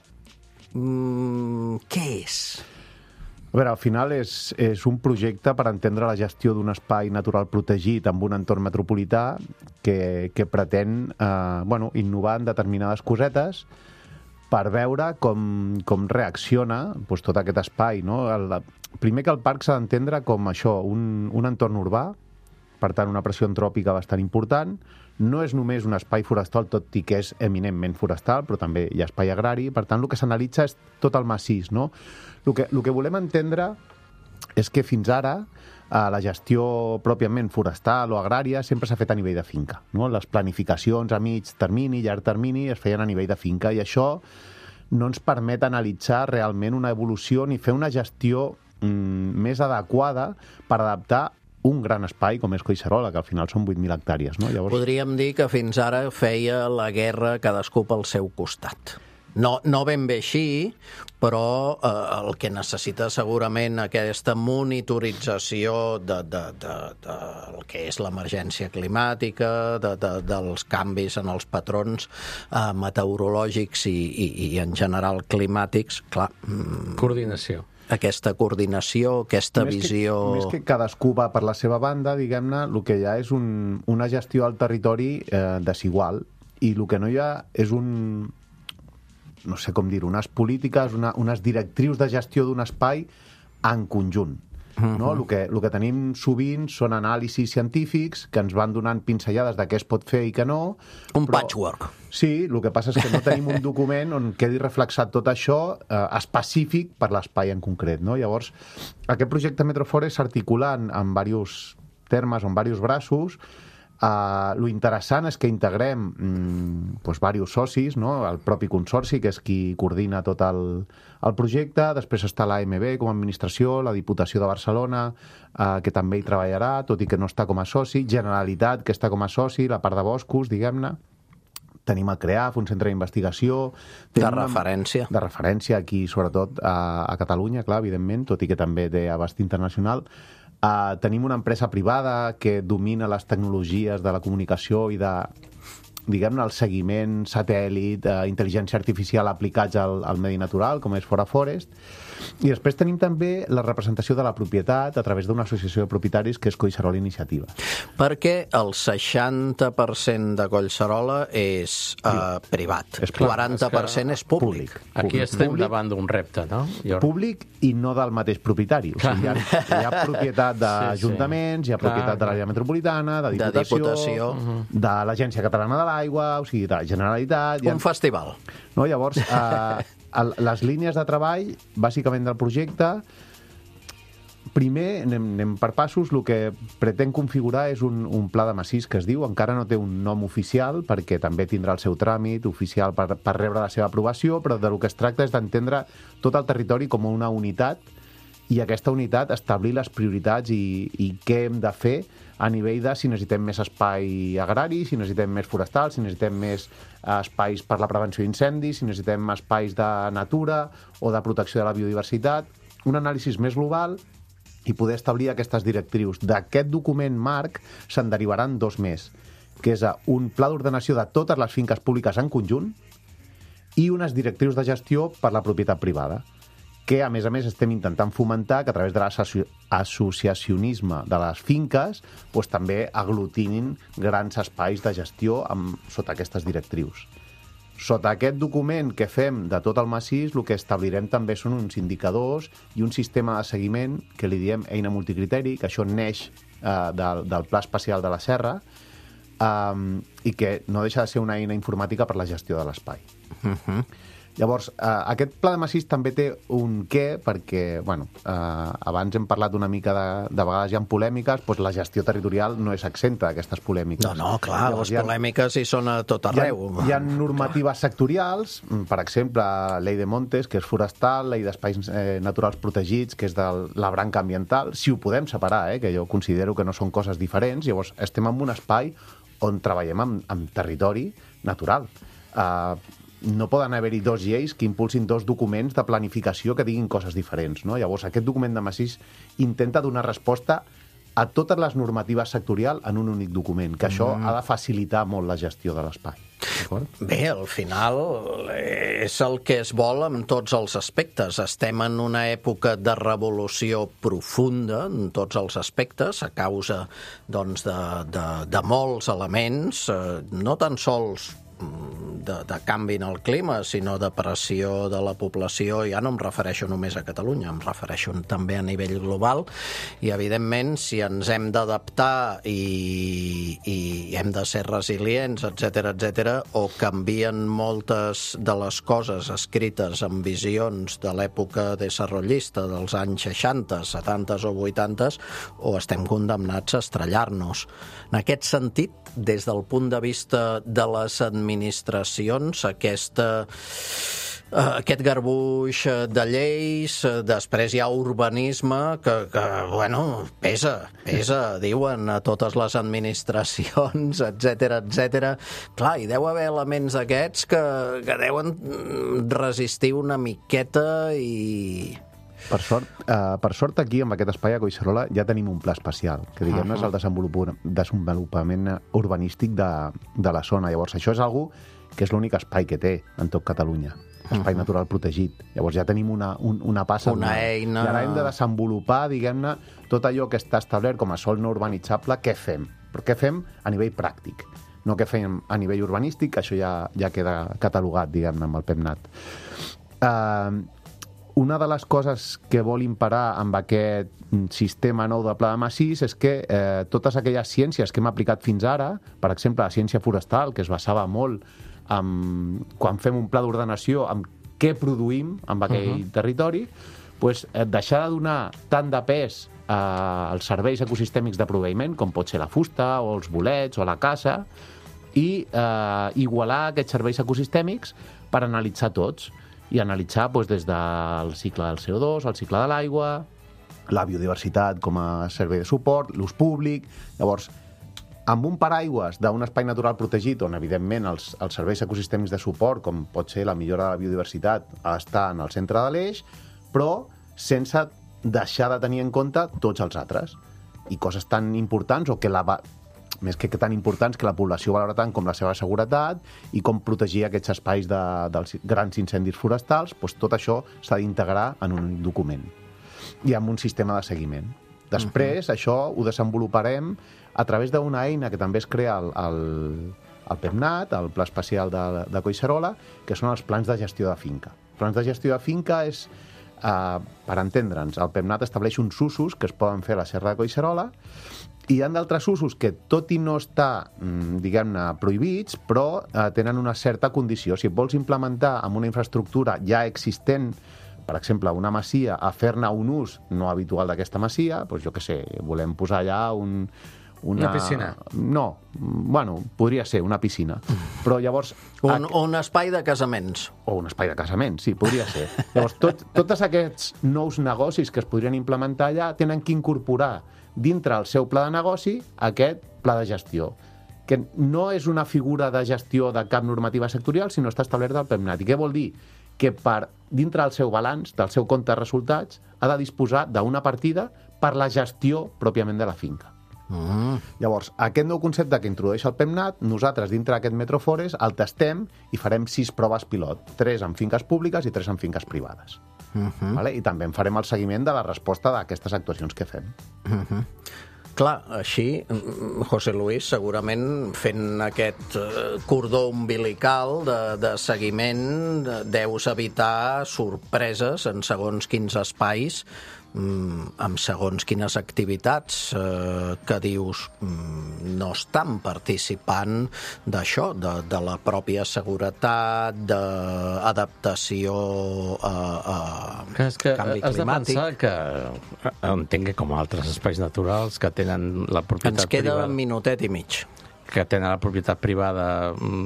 Mm, què és? A veure, al final és, és un projecte per entendre la gestió d'un espai natural protegit amb un entorn metropolità que, que pretén eh, bueno, innovar en determinades cosetes per veure com, com reacciona doncs, tot aquest espai. No? El, primer que el parc s'ha d'entendre com això, un, un entorn urbà, per tant una pressió antròpica bastant important. No és només un espai forestal, tot i que és eminentment forestal, però també hi ha espai agrari. Per tant, el que s'analitza és tot el massís. No? El, que, el que volem entendre és que fins ara eh, la gestió pròpiament forestal o agrària sempre s'ha fet a nivell de finca. No? Les planificacions a mig termini, llarg termini, es feien a nivell de finca, i això no ens permet analitzar realment una evolució ni fer una gestió mm, més adequada per adaptar un gran espai com és Collserola, que al final són vuit mil hectàrees. No? Llavors... Podríem dir que fins ara feia la guerra cadascú pel seu costat. No, no ben bé així, però eh, el que necessita segurament aquesta monitorització de, de, de, de, de que és l'emergència climàtica, de, de, dels canvis en els patrons eh, meteorològics i, i, i en general climàtics, clar... Mm, coordinació. Aquesta coordinació, aquesta més visió... Que, més que cadascú va per la seva banda, diguem-ne, el que hi ha és un, una gestió al territori eh, desigual, i el que no hi ha és un... no sé com dir, unes polítiques, una, unes directrius de gestió d'un espai en conjunt. Uh-huh. No? El, que, el que tenim sovint són anàlisis científics que ens van donant pinzellades de què es pot fer i què no. Un però, patchwork. Sí, el que passa és que no tenim un document on quedi reflexat tot això eh, específic per l'espai en concret. No? Llavors, aquest projecte Metroforest s'articula en, en diversos termes, en diversos braços. Uh, lo interessant és que integrem mm, doncs, diversos socis, no? El propi consorci, que és qui coordina tot el, el projecte. Després està l'A M B com a administració, la Diputació de Barcelona, uh, que també hi treballarà, tot i que no està com a soci, Generalitat, que està com a soci, la part de boscos, diguem-ne. Tenim el CREAF, un centre d'investigació. De referència. De referència aquí, sobretot a, a Catalunya, clar, evidentment, tot i que també té abast internacional. Uh, tenim una empresa privada que domina les tecnologies de la comunicació i de, diguem-ne, el seguiment satèl·lit, uh, intel·ligència artificial aplicats al, al medi natural, com és Fora Forest. I després tenim també la representació de la propietat a través d'una associació de propietaris que és Collserola Iniciativa. Perquè el seixanta per cent de Collserola és uh, privat, el quaranta per cent és públic. públic. Aquí públic. estem públic, davant d'un repte, no? Jo... Públic i no del mateix propietari. O sigui, hi, ha, hi ha propietat d'ajuntaments, sí, sí. Hi ha propietat clar, de l'àrea metropolitana, de Diputació, de, diputació. de l'Agència Catalana de l'Aigua, o sigui, de la Generalitat... Un ha... festival. No? Llavors, eh, el, les línies de treball, bàsicament del projecte, primer, anem, anem per passos, el que pretén configurar és un, un pla de massís que es diu, encara no té un nom oficial, perquè també tindrà el seu tràmit oficial per, per rebre la seva aprovació, però del que es tracta és d'entendre tot el territori com una unitat i aquesta unitat establir les prioritats i, i què hem de fer a nivell de si necessitem més espai agrari, si necessitem més forestal, si necessitem més espais per la prevenció d'incendis, si necessitem espais de natura o de protecció de la biodiversitat, un anàlisi més global i poder establir aquestes directrius. D'aquest document marc se'n derivaran dos més, que és un pla d'ordenació de totes les finques públiques en conjunt i unes directrius de gestió per la propietat privada, que, a més a més, estem intentant fomentar que a través de l'associacionisme de les finques doncs, també aglutinin grans espais de gestió amb, sota aquestes directrius. Sota aquest document que fem de tot el massís, el que establirem també són uns indicadors i un sistema de seguiment que li diem eina multicriteri, que això neix eh, del, del Pla Especial de la Serra eh, i que no deixa de ser una eina informàtica per la gestió de l'espai. Uh-huh. Llavors, eh, aquest pla de massís també té un què, perquè, bueno, eh, abans hem parlat una mica de, de vegades hi ha polèmiques, doncs la gestió territorial no és exenta d'aquestes polèmiques. No, no, clar, Llavors, les polèmiques hi són a tot arreu. Hi ha, hi ha normatives sectorials, per exemple, Llei de Montes, que és forestal, Llei d'Espais eh, Naturals Protegits, que és de la branca ambiental, si ho podem separar, eh, que jo considero que no són coses diferents, llavors estem en un espai on treballem amb, amb territori natural. Eh, no poden haver-hi dos lleis que impulsin dos documents de planificació que diguin coses diferents, no? Llavors, aquest document de massís intenta donar resposta a totes les normatives sectorials en un únic document, que això mm. ha de facilitar molt la gestió de l'espai. Bé, al final és el que es vol en tots els aspectes. Estem en una època de revolució profunda en tots els aspectes, a causa doncs, de, de, de molts elements, no tan sols De, de canvi en el clima, sinó de pressió de la població. Ja no em refereixo només a Catalunya, em refereixo també a nivell global, i evidentment si ens hem d'adaptar i, i hem de ser resilients, etcètera, etcètera, o canvien moltes de les coses escrites en visions de l'època desarrollista dels anys seixanta, setanta o vuitanta, o estem condemnats a estrellar-nos. En aquest sentit, des del punt de vista de les administracions, aquesta, aquest garbuix de lleis, després hi ha urbanisme que, que bueno, pesa, pesa, diuen a totes les administracions, etcètera, etcètera. Clar, hi deu haver elements d'aquests que, que deuen resistir una miqueta i... Per sort, eh, per sort aquí, amb aquest espai a Collserola, ja tenim un pla especial, que diguem-ne és el desenvolupament urbanístic de, de la zona. Llavors, això és algo que és l'únic espai que té en tot Catalunya, espai natural protegit. Llavors ja tenim una, un, una passa... Una eina... I ara hem de desenvolupar, diguem-ne, tot allò que està establert com a sòl no urbanitzable, què fem? Però què fem a nivell pràctic? No què fem a nivell urbanístic, que això ja, ja queda catalogat, diguem-ne, amb el PEMNAT. Eh... Una de les coses que vol imparar amb aquest sistema nou de pla de massís és que eh, totes aquelles ciències que hem aplicat fins ara, per exemple, la ciència forestal, que es basava molt en, quan fem un pla d'ordenació, en què produïm en aquell uh-huh. territori, pues, eh, deixar de donar tant de pes eh, als serveis ecosistèmics de proveïment, com pot ser la fusta, o els bolets, o la caça, i eh, igualar aquests serveis ecosistèmics per analitzar tots, i analitzar doncs, des del cicle del C O dos, el cicle de l'aigua, la biodiversitat com a servei de suport, l'ús públic. Llavors, amb un paraigües d'un espai natural protegit, on evidentment els, els serveis ecosistèmics de suport, com pot ser la millora de la biodiversitat, està en el centre de l'eix, però sense deixar de tenir en compte tots els altres. I coses tan importants, o que la... més que tan importants, que la població valora tant com la seva seguretat i com protegir aquests espais de, dels grans incendis forestals, doncs tot això s'ha d'integrar en un document i amb un sistema de seguiment. Després, uh-huh. això ho desenvoluparem a través d'una eina que també es crea el, el, el PEMNAT, el Pla Especial de, de Collserola, que són els plans de gestió de finca. Els plans de gestió de finca és, eh, per entendre'ns, el PEMNAT estableix uns usos que es poden fer a la Serra de Collserola. I hi ha d'altres usos que, tot i no estar, diguem-ne, prohibits, però eh, tenen una certa condició. Si et vols implementar amb una infraestructura ja existent per exemple, una masia a fer-ne un ús no habitual d'aquesta masia, doncs jo què sé, volem posar allà un... Una... una piscina? No, bueno, podria ser una piscina. Però llavors... Un, un espai de casaments. O un espai de casaments, sí, podria ser. Llavors, tot, tots aquests nous negocis que es podrien implementar allà tenen que incorporar dintre el seu pla de negoci aquest pla de gestió, que no és una figura de gestió de cap normativa sectorial, sinó està establert al PEMNAT. I què vol dir? Que per dintre del seu balanç, del seu compte de resultats, ha de disposar d'una partida per la gestió pròpiament de la finca. Mm. Llavors, aquest nou concepte que introdueix el PEMNAT, nosaltres dintre d'aquest Metroforest el testem i farem sis proves pilot, tres en finques públiques i tres en finques privades. Mm-hmm. Vale? I també en farem el seguiment de la resposta d'aquestes actuacions que fem. Mm-hmm. Clar, així, José Luis, segurament fent aquest cordó umbilical de, de seguiment deus evitar sorpreses en segons quins espais, amb segons quines activitats eh, que dius no estan participant d'això, de, de la pròpia seguretat, d'adaptació a, a que és que canvi has climàtic. Has de pensar que, entenc que com altres espais naturals que tenen la propietat Ens queda privada... un minutet i mig. que tenen la propietat privada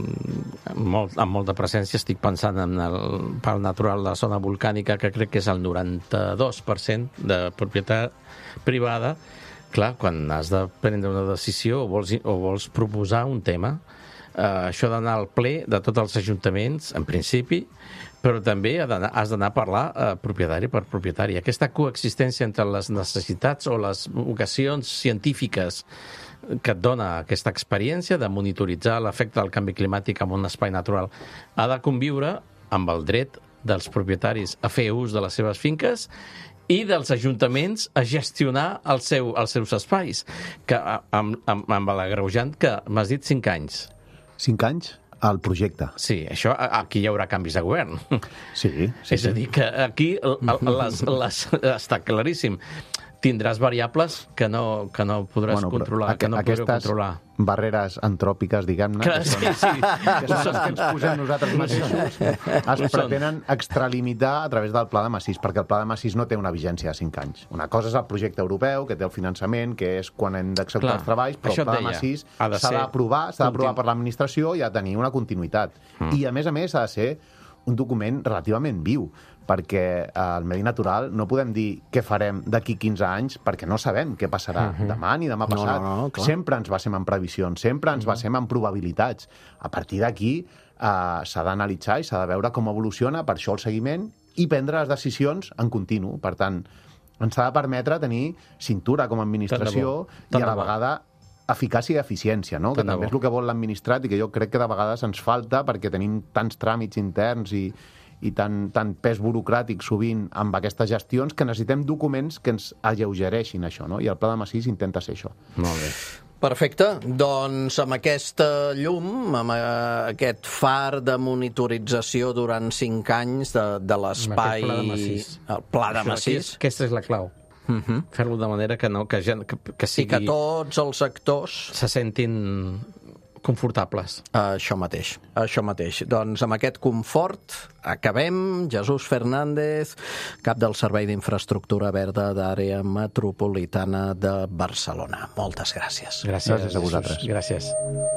molt, amb molta presència. Estic pensant en el parc natural de la zona volcànica, que crec que és el noranta-dos per cent de propietat privada. Clar, quan has de prendre una decisió o vols, o vols proposar un tema, eh, això ha d'anar al ple de tots els ajuntaments, en principi, però també has d'anar a parlar eh, propietari per propietari. Aquesta coexistència entre les necessitats o les vocacions científiques que et dona aquesta experiència de monitoritzar l'efecte del canvi climàtic en un espai natural ha de conviure amb el dret dels propietaris a fer ús de les seves finques i dels ajuntaments a gestionar el seu, els seus espais, que, amb, amb, amb l'agreujant que m'has dit cinc anys. Cinc anys? Al projecte. Sí, això aquí hi haurà canvis de govern. Sí, sí. És a dir, que aquí les, les, està claríssim. Tindràs variables que no, que no podràs bueno, controlar, aqu que no podreu controlar. Barreres antròpiques, diguem-ne, que, sí, són, sí. que són les que ens posem nosaltres mateixos, es pretenen extralimitar a través del Pla de Massís, perquè el Pla de Massís no té una vigència de cinc anys. Una cosa és el projecte europeu, que té el finançament, que és quan hem d'executar els treballs, però el Pla de Massís s'ha d'aprovar, s'ha d'aprovar per l'administració i ha de tenir una continuïtat. Mm. I, a més a més, ha de ser un document relativament viu, perquè al medi natural no podem dir què farem d'aquí quinze anys, perquè no sabem què passarà uh-huh. demà ni demà passat. No, no, no, sempre ens basem en previsions, sempre ens uh-huh. basem en probabilitats. A partir d'aquí eh, s'ha d'analitzar i s'ha de veure com evoluciona, per això el seguiment, i prendre les decisions en continu. Per tant, ens ha de permetre tenir cintura com a administració i a la vegada eficàcia i eficiència, no? Que també és el que vol l'administrat i que jo crec que de vegades ens falta perquè tenim tants tràmits interns i i tant, tant pes burocràtic sovint amb aquestes gestions que necessitem documents que ens alleugereixin això, no? I el Pla de Massís intenta ser això. Molt bé. Perfecte. Doncs amb aquesta llum, amb aquest far de monitorització durant cinc anys de, de l'espai... Pla de Massís. El Pla de Massís. Aquesta és la clau. Uh-huh. Fer-lo de manera que, no, que, que, que sigui... I que tots els actors... se sentin confortables. Això mateix, això mateix. Doncs amb aquest confort acabem. Jesús Fernández, cap del Servei d'Infraestructura Verda d'Àrea Metropolitana de Barcelona. Moltes gràcies. Gràcies, gràcies a vosaltres. Gràcies.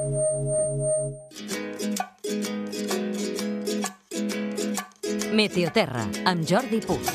Meteoterra, amb Jordi Puig.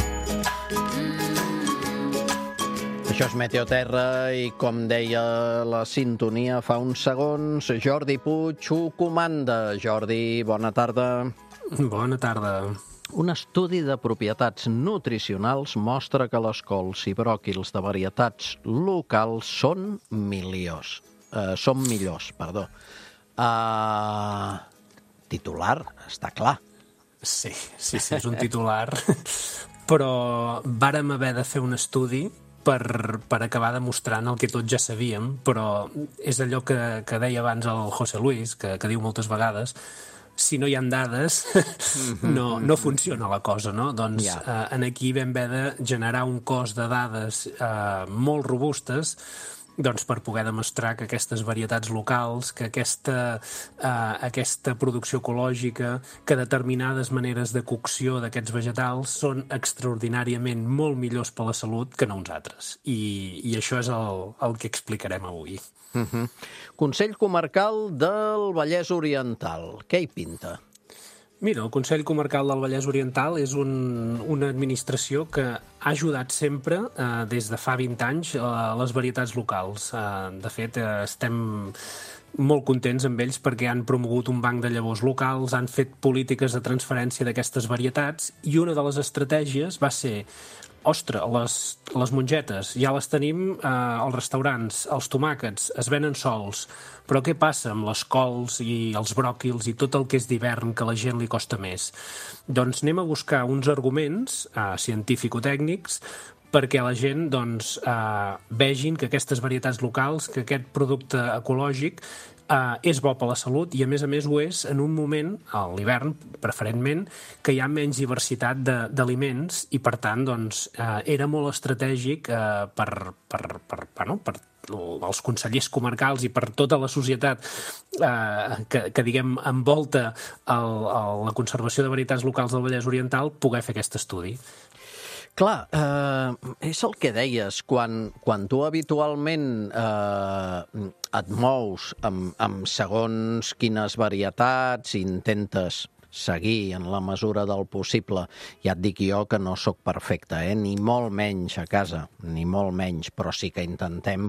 Això és Meteoterra i, com deia la sintonia fa uns segons, Jordi Puig ho comanda. Jordi, bona tarda. Bona tarda. Un estudi de propietats nutricionals mostra que les cols i bròquils de varietats locals són millors. Uh, són millors, perdó. Uh, titular, està clar. Sí, sí, sí, és un titular. Però vàrem haver de fer un estudi per, per acabar demostrant el que tots ja sabíem, però és allò que, que deia abans el José Luis, que, que diu moltes vegades, si no hi ha dades, no, no funciona la cosa, no? Doncs ja. eh, en aquí vam haver de generar un cos de dades eh, molt robustes doncs, per poder demostrar que aquestes varietats locals, que aquesta, eh, aquesta producció ecològica, que determinades maneres de cocció d'aquests vegetals són extraordinàriament molt millors per la salut que no uns altres. I, i això és el, el que explicarem avui. Uh-huh. Consell Comarcal del Vallès Oriental. Què hi pinta? Mira, el Consell Comarcal del Vallès Oriental és un, una administració que ha ajudat sempre, eh, des de fa vint anys, a les varietats locals. Eh, de fet, eh, estem molt contents amb ells perquè han promogut un banc de llavors locals, han fet polítiques de transferència d'aquestes varietats i una de les estratègies va ser ostres, les, les mongetes, ja les tenim eh, als restaurants, els tomàquets, es venen sols, però què passa amb les cols i els bròquils i tot el que és d'hivern que a la gent li costa més? Doncs anem a buscar uns arguments eh, científico-tècnics perquè la gent doncs, eh, vegin que aquestes varietats locals, que aquest producte ecològic Uh, és bo per la salut i, a més a més, ho és en un moment, a l'hivern, preferentment, que hi ha menys diversitat d'aliments i, per tant, doncs, uh, era molt estratègic uh, per, per, per, bueno, per els consellers comarcals i per tota la societat eh, que, que, diguem, envolta el, el, la conservació de varietats locals del Vallès Oriental poder fer aquest estudi. Clar, eh, és el que deies, quan, quan tu habitualment eh, et mous amb, amb segons quines varietats, intentes seguir en la mesura del possible. Ja et dic jo que no sóc perfecte, eh? Ni molt menys a casa, ni molt menys, però sí que intentem,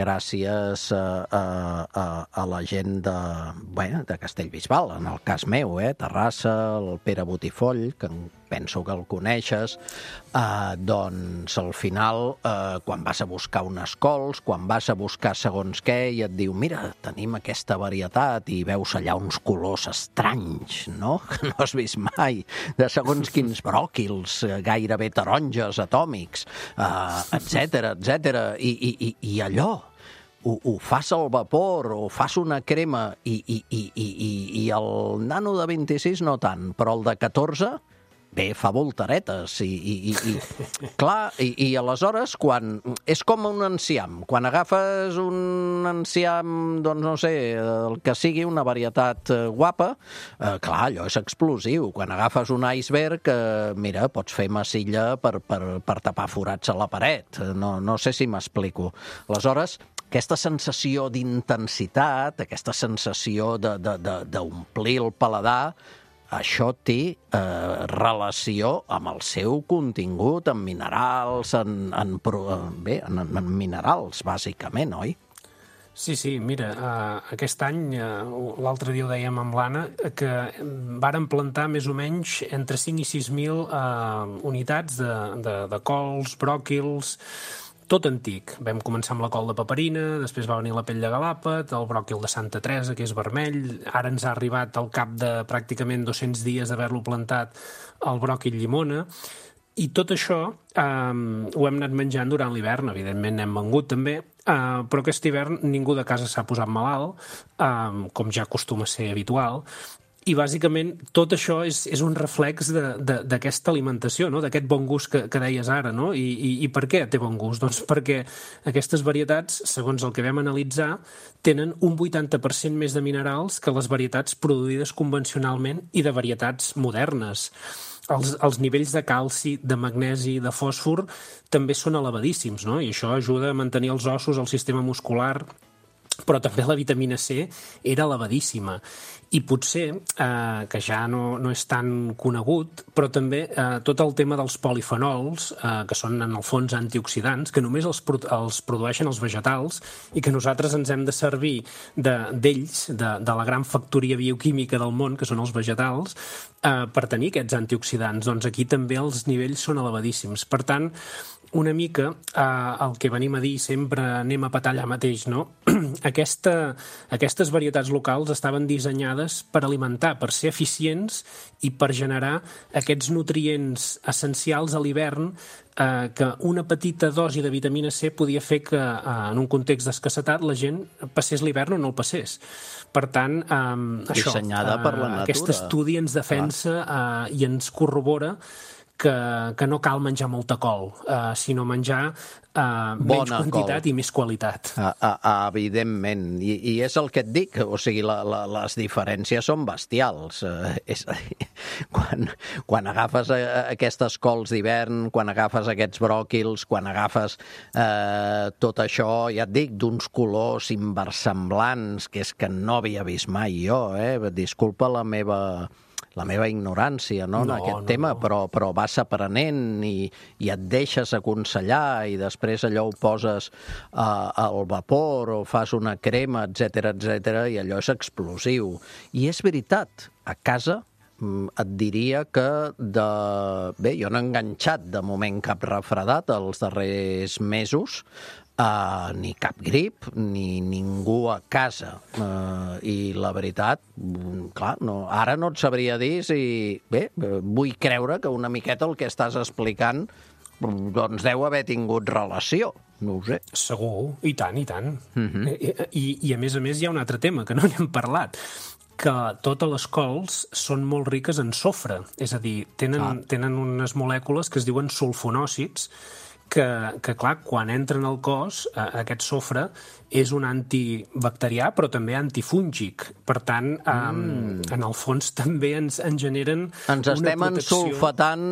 gràcies a, a, a, a la gent de, bé, de Castellbisbal, en el cas meu, eh? Terrassa, el Pere Botifoll, que penso que el coneixes, eh, doncs al final, eh, quan vas a buscar unes cols, quan vas a buscar segons què, i et diu, mira, tenim aquesta varietat, i veus allà uns colors estranys, no?, que no has vist mai, de segons quins bròquils, gairebé taronges atòmics, eh, etcètera, etcètera, i, i, i, i allò, ho, ho fas al vapor, o fas una crema, i, i, i, i, i el nano de vint-i-sis no tant, però el de catorze... bé, fa voltaretes, i, i, i, i clar, i, i aleshores, quan... És com un enciam. Quan agafes un enciam, doncs no sé, el que sigui, una varietat eh, guapa, eh, clar, allò és explosiu. Quan agafes un iceberg, eh, mira, pots fer massilla per, per, per tapar forats a la paret. No, no sé si m'explico. Aleshores, aquesta sensació d'intensitat, aquesta sensació d'omplir el paladar, això té eh, relació amb el seu contingut en minerals, en, en, bé, en, en minerals, bàsicament, oi? Sí, sí, mira, uh, aquest any, uh, l'altre dia ho dèiem amb l'Anna, que varen plantar més o menys entre cinc i sis mil uh, unitats de, de, de cols, bròquils, tot antic. Vam començar amb la col de paperina, després va venir la pell de galàpet, el bròquil de Santa Teresa, que és vermell, ara ens ha arribat al cap de pràcticament dos-cents dies d'haver-lo plantat el bròquil llimona, i tot això eh, ho hem anat menjant durant l'hivern, evidentment n'hem vengut també, eh, però aquest hivern ningú de casa s'ha posat malalt, eh, com ja acostuma a ser habitual, i bàsicament tot això és, és un reflex d'aquesta alimentació, no? D'aquest bon gust que, que deies ara, no? I, i, I per què té bon gust? Doncs perquè aquestes varietats, segons el que vam analitzar, tenen un vuitanta per cent més de minerals que les varietats produïdes convencionalment i de varietats modernes. Els, els nivells de calci, de magnesi, de fòsfor també són elevadíssims, no? I això ajuda a mantenir els ossos, el sistema muscular, però també la vitamina C era elevadíssima. I potser, eh, que ja no, no és tan conegut, però també eh, tot el tema dels polifenols, eh, que són en el fons antioxidants, que només els, pro els produeixen els vegetals i que nosaltres ens hem de servir d'ells, de, de, de la gran factoria bioquímica del món, que són els vegetals, eh, per tenir aquests antioxidants. Doncs aquí també els nivells són elevadíssims. Per tant, una mica eh, el que venim a dir, sempre anem a petar allà mateix, no? Aquesta, aquestes varietats locals estaven dissenyades per alimentar, per ser eficients i per generar aquests nutrients essencials a l'hivern, eh, que una petita dosi de vitamina C podia fer que eh, en un context d'escassetat la gent passés l'hivern o no el passés. Per tant, eh, això, dissenyada per la natura. Aquest estudi ens defensa eh, i ens corrobora que, que no cal menjar molta col, uh, sinó menjar uh, menys quantitat col. I més qualitat. A, a, evidentment, I, i és el que et dic, o sigui, la, la, les diferències són bestials. Uh, és a dir, quan, quan agafes uh, aquestes cols d'hivern, quan agafes aquests bròquils, quan agafes uh, tot això, ja et dic, d'uns colors inversemblants, que és que no havia vist mai jo, eh? Disculpa la meva... la meva ignorància no, en no, aquest no, tema, no. Però, però vas aprenent i, i et deixes aconsellar i després allò ho poses uh, al vapor o fas una crema, etcètera, etcètera, i allò és explosiu. I és veritat, a casa et diria que de... bé, jo no he enganxat de moment cap refredat els darrers mesos, Uh, ni cap grip, ni ningú a casa. Uh, I la veritat, clar, no, ara no et sabria dir si... Bé, vull creure que una miqueta el que estàs explicant doncs deu haver tingut relació. No ho sé. Segur, i tant, i tant. Uh-huh. I, i, I a més a més hi ha un altre tema que no n'hem parlat, que totes les cols són molt riques en sofre. És a dir, tenen, ah. tenen unes molècules que es diuen sulfonòcids, que, que clar, quan entren al cos, eh, aquest sofre és un antibacterià, però també antifúngic. Per tant, eh, mm. en el fons també ens, ens generen ens una estem protecció... ensulfatant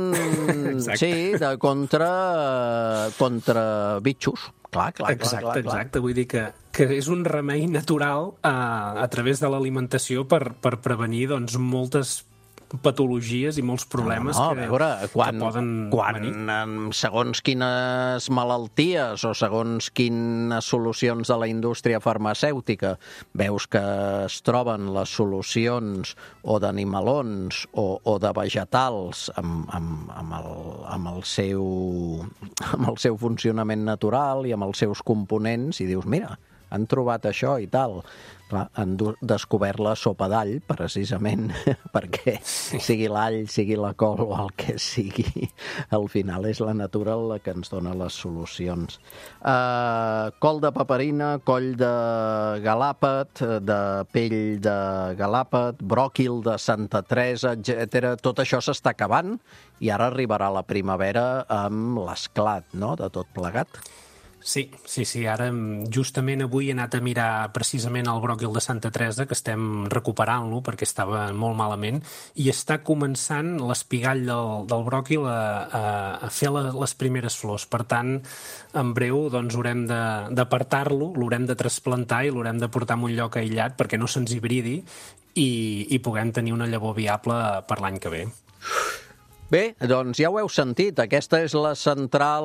sí, de contra, contra bitxos. Clar, clar, exacte, clar, clar, clar. Exacte. Vull dir que, que és un remei natural eh, a través de l'alimentació per, per prevenir doncs, moltes patologies i molts problemes no, no, que, veure, quan, que poden quan, venir. Segons quines malalties o segons quines solucions de la indústria farmacèutica veus que es troben les solucions o d'animalons o, o de vegetals amb, amb, amb, el, amb, el seu, amb el seu funcionament natural i amb els seus components i dius, mira, han trobat això i tal. Clar, han descobert la sopa d'all, precisament, perquè sigui l'all, sigui la col o el que sigui, al final és la natura la que ens dona les solucions. Uh, col de paperina, coll de galàpet, de pell de galàpet, bròquil de Santa Teresa, etcètera. Tot això s'està acabant i ara arribarà la primavera amb l'esclat, no?, de tot plegat. Sí, sí, sí. Ara, justament avui he anat a mirar precisament el bròquil de Santa Teresa, que estem recuperant-lo perquè estava molt malament, i està començant l'espigall del, del bròquil a, a, a fer la, les primeres flors. Per tant, en breu doncs, haurem d'apartar-lo, l'haurem de trasplantar i l'haurem de portar en un lloc aïllat perquè no se'ns hibridi i, i puguem tenir una llavor viable per l'any que ve. Bé, doncs ja ho heu sentit, aquesta és la central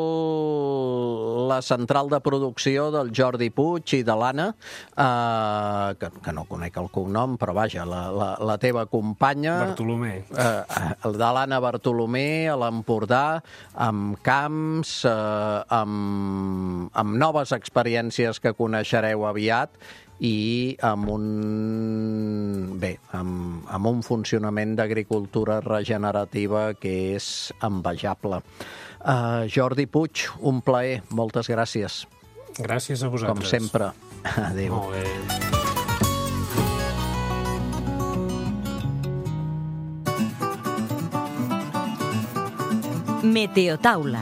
la central de producció del Jordi Puig i de l'Anna, eh, que, que no conec el cognom, però vaja, la, la, la teva companya... Bartolomé. Eh, de l'Anna Bartolomé, a l'Empordà, amb camps, eh, amb, amb noves experiències que coneixereu aviat, i amb un, bé, amb, amb un funcionament d'agricultura regenerativa que és envejable. Uh, Jordi Puig, un plaer, moltes gràcies. Gràcies a vosaltres. Com sempre. Adéu. Molt bé. Meteotaula.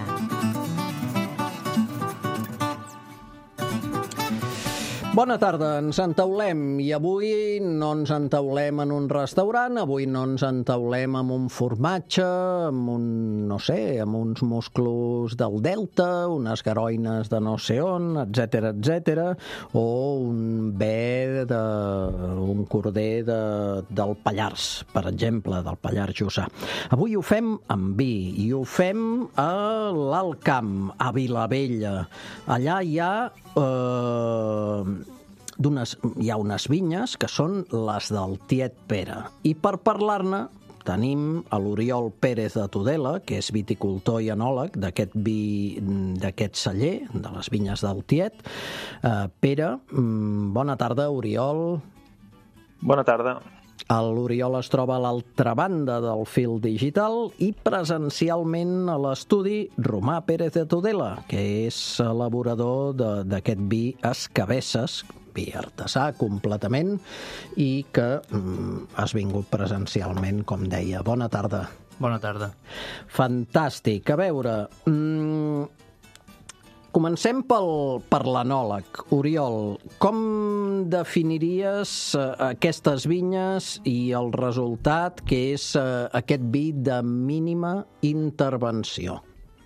Bona tarda, ens entaulem i avui no ens entaulem en un restaurant, avui no ens entaulem amb un formatge, amb un, no sé, amb uns musclos del Delta, unes garoines de no sé on, etcètera, etcètera, o un bé de, un corder de, del Pallars, per exemple, del Pallars Jussà. Avui ho fem amb vi i ho fem a l'Alt Camp, a Vilavella. Allà hi ha... Eh, D'unes, hi ha unes vinyes que són les del tiet Pere. I per parlar-ne tenim a l'Oriol Pérez de Tudela, que és viticultor i enòleg d'aquest vi, d'aquest celler, de les vinyes del tiet. Uh, Pere, bona tarda, Oriol. Bona tarda. L'Oriol es troba a l'altra banda del fil digital i presencialment a l'estudi Romà Pérez de Tudela, que és elaborador d'aquest vi Escabesses, vi artesà completament, i que mm, has vingut presencialment, com deia. Bona tarda. Bona tarda. Fantàstic. A veure, mmm, comencem pel, per l'anòleg. Oriol, com definiries uh, aquestes vinyes i el resultat que és uh, aquest vi de mínima intervenció?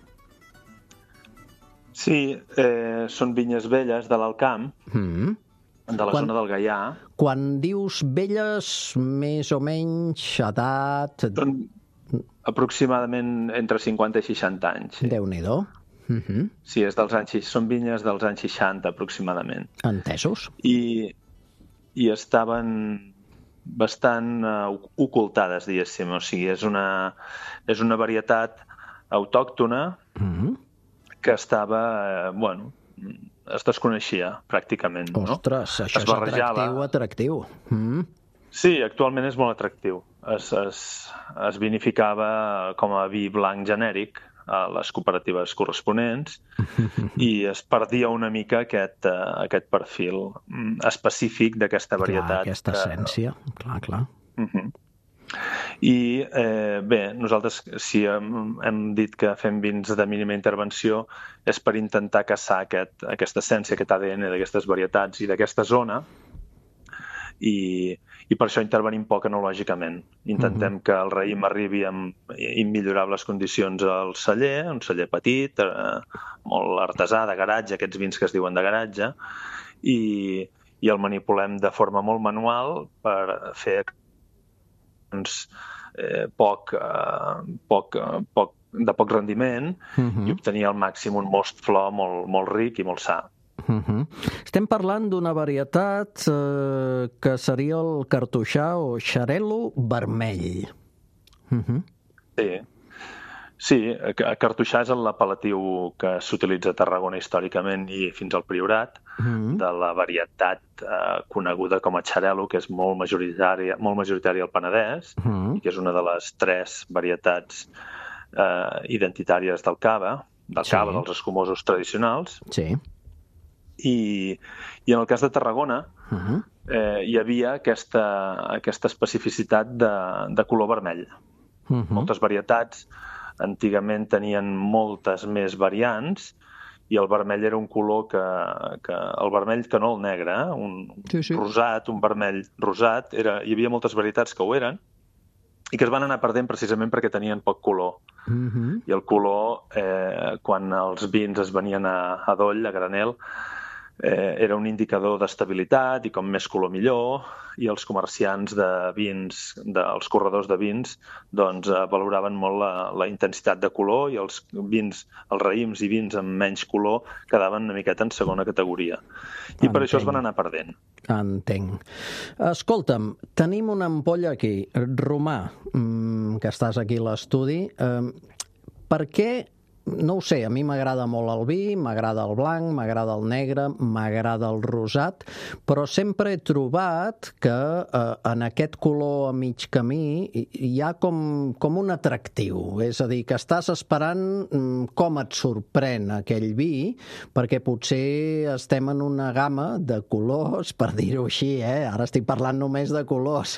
Sí, eh, són vinyes velles de l'Alt Camp, mm. de la quan, zona del Gaià. Quan dius velles, més o menys, edat... Són aproximadament entre cinquanta i seixanta anys. Sí. Déu-n'hi-do. Mm-hmm. Sí, és dels anys, són vinyes dels anys seixanta, aproximadament. Entesos. I, i estaven bastant uh, ocultades, diguéssim. O sigui, és una, és una varietat autòctona, mm-hmm. que estava, eh, bueno, es desconeixia pràcticament. Ostres, no? això és atractiu, atractiu. Mm. Sí, actualment és molt atractiu. Es, es, es vinificava com a vi blanc genèric a les cooperatives corresponents i es perdia una mica aquest, uh, aquest perfil específic d'aquesta varietat. Clar, aquesta essència, que... clar, clar. Uh-huh. I eh, bé, nosaltres si hem, hem dit que fem vins de mínima intervenció és per intentar caçar aquest, aquesta essència, aquest A D N d'aquestes varietats i d'aquesta zona i, i per això intervenim poc enològicament. Intentem uh-huh. que el raïm arribi amb immillorables condicions al celler, un celler petit, eh, molt artesà, de garatge, aquests vins que es diuen de garatge, i, i el manipulem de forma molt manual per fer doncs, eh, poc, eh, poc, eh, poc, de poc rendiment uh-huh. i obtenir al màxim un most flor molt, molt ric i molt sa. Uh-huh. Estem parlant d'una varietat eh, que seria el cartoixà o xarel·lo vermell. Uh-huh. Sí. Sí, cartoixà és l'apel·latiu que s'utilitza a Tarragona històricament i fins al Priorat, mm. de la varietat eh, coneguda com a xarel·lo, que és molt majoritària, molt majoritària al Penedès, mm. i que és una de les tres varietats eh, identitàries del cava, del sí. cava, dels escumosos tradicionals. Sí. I, i en el cas de Tarragona mm-hmm. eh, hi havia aquesta, aquesta especificitat de, de color vermell. Mm-hmm. Moltes varietats antigament tenien moltes més variants i el vermell era un color que... que el vermell que no el negre, eh? un sí, sí. rosat, un vermell rosat. Era, hi havia moltes varietats que ho eren i que es van anar perdent precisament perquè tenien poc color. Mm-hmm. I el color, eh, quan els vins es venien a, a doll, a granel, eh, era un indicador d'estabilitat i com més color millor, i els comerciants de vins, dels corredors de vins, doncs eh, valoraven molt la, la intensitat de color i els vins, els raïms i vins amb menys color quedaven una miqueta en segona categoria. I Entenc. Per això es van anar perdent. Entenc. Escolta'm, tenim una ampolla aquí, Romà, que estàs aquí a l'estudi. Per què... No ho sé, a mi m'agrada molt el vi, m'agrada el blanc, m'agrada el negre, m'agrada el rosat, però sempre he trobat que eh, en aquest color a mig camí hi ha com, com un atractiu. És a dir, que estàs esperant com et sorprèn aquell vi, perquè potser estem en una gamma de colors, per dir-ho així, eh? Ara estic parlant només de colors.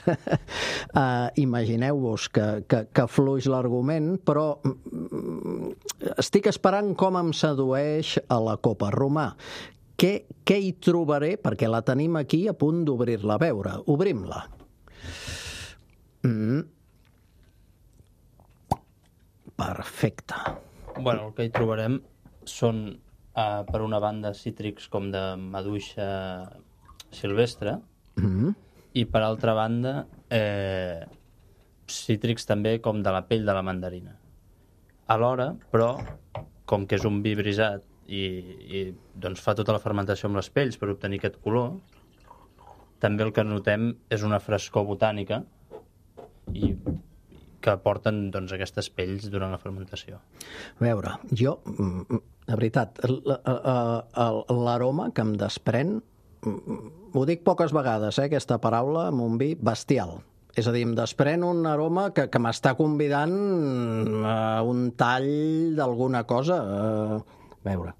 uh, Imagineu-vos que, que, que fluix l'argument, però... estic esperant com em sedueix a la copa. Romà, què, què hi trobaré? Perquè la tenim aquí a punt d'obrir-la a veure. Obrim-la. Mm. Perfecte. Bueno, el que hi trobarem són, uh, per una banda, cítrics com de maduixa silvestre mm. i, per altra banda, eh, cítrics també com de la pell de la mandarina. Alhora, però, com que és un vi brisat i, i doncs fa tota la fermentació amb les pells per obtenir aquest color, també el que notem és una frescor botànica i que aporten doncs, aquestes pells durant la fermentació. A veure, jo, de veritat, l'aroma que em desprèn, ho dic poques vegades, eh, aquesta paraula, amb un vi bestial. És a dir, em desprèn un aroma que, que m'està convidant a un tall d'alguna cosa. A veure.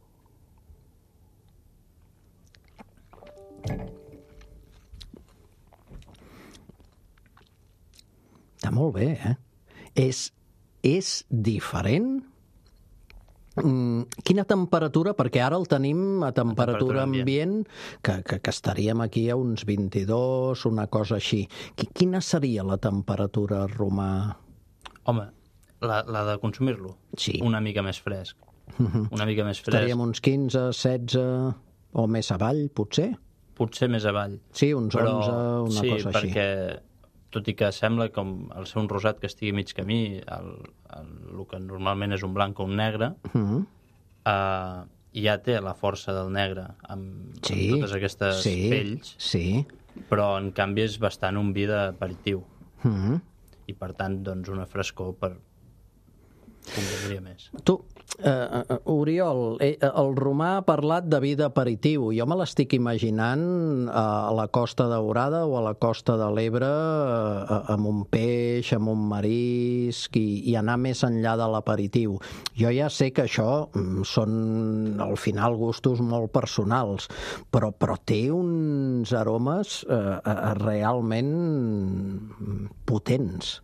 Està molt bé, eh? És és diferent? Mm, quina temperatura? Perquè ara el tenim a temperatura, temperatura ambient, que, que, que estaríem aquí a uns vint-i-dos, una cosa així. Quina seria la temperatura romà? Home, la, la de consumir-lo? Sí. Una mica més fresc. Uh-huh. Una mica més fresc. Estaríem uns quinze, setze o més avall, potser? Potser més avall. Sí, uns Però, onze, una sí, cosa així. Sí, perquè tot i que sembla com el ser un rosat que estigui mig camí, el, el, el que normalment és un blanc o un negre, uh-huh. uh, ja té la força del negre amb, sí, amb totes aquestes sí, pells, sí. Però en canvi és bastant un vi d'aperitiu. Uh-huh. I per tant, doncs, una frescor per convindria més. Tu, uh, Oriol, eh, el romà ha parlat de vi d'aperitiu. Jo me l'estic imaginant a la Costa Daurada o a la Costa de l'Ebre uh, amb un peix, amb un marisc i, i anar més enllà de l'aperitiu. Jo ja sé que això són, al final, gustos molt personals, però, però té uns aromes uh, uh, realment potents.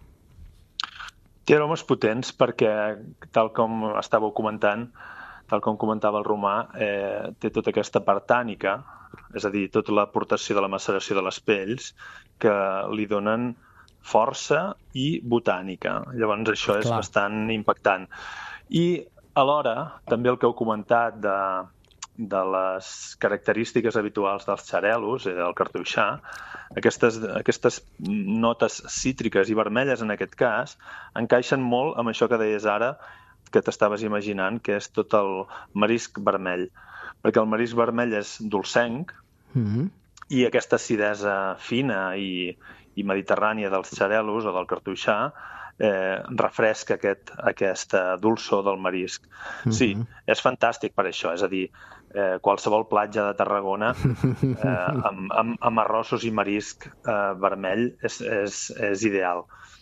Té aromes potents perquè, tal com estàveu comentant, tal com comentava el romà, eh, té tota aquesta part tànica, és a dir, tota l'aportació de la maceració de les pells, que li donen força i botànica. Llavors això és Clar. bastant impactant. I alhora, també el que heu comentat de, de les característiques habituals dels xarelos, eh, del cartoixà, Aquestes, aquestes notes cítriques i vermelles, en aquest cas, encaixen molt amb això que deies ara, que t'estaves imaginant, que és tot el marisc vermell. Perquè el marisc vermell és dolcenc, mm-hmm. i aquesta acidesa fina i, i mediterrània dels xarelos o del cartoixà eh, refresca aquest, aquesta dolçor del marisc. Mm-hmm. Sí, és fantàstic per això, és a dir, Eh, qualsevol platja de Tarragona eh, amb, amb, amb arrossos i marisc eh, vermell és, és, és ideal.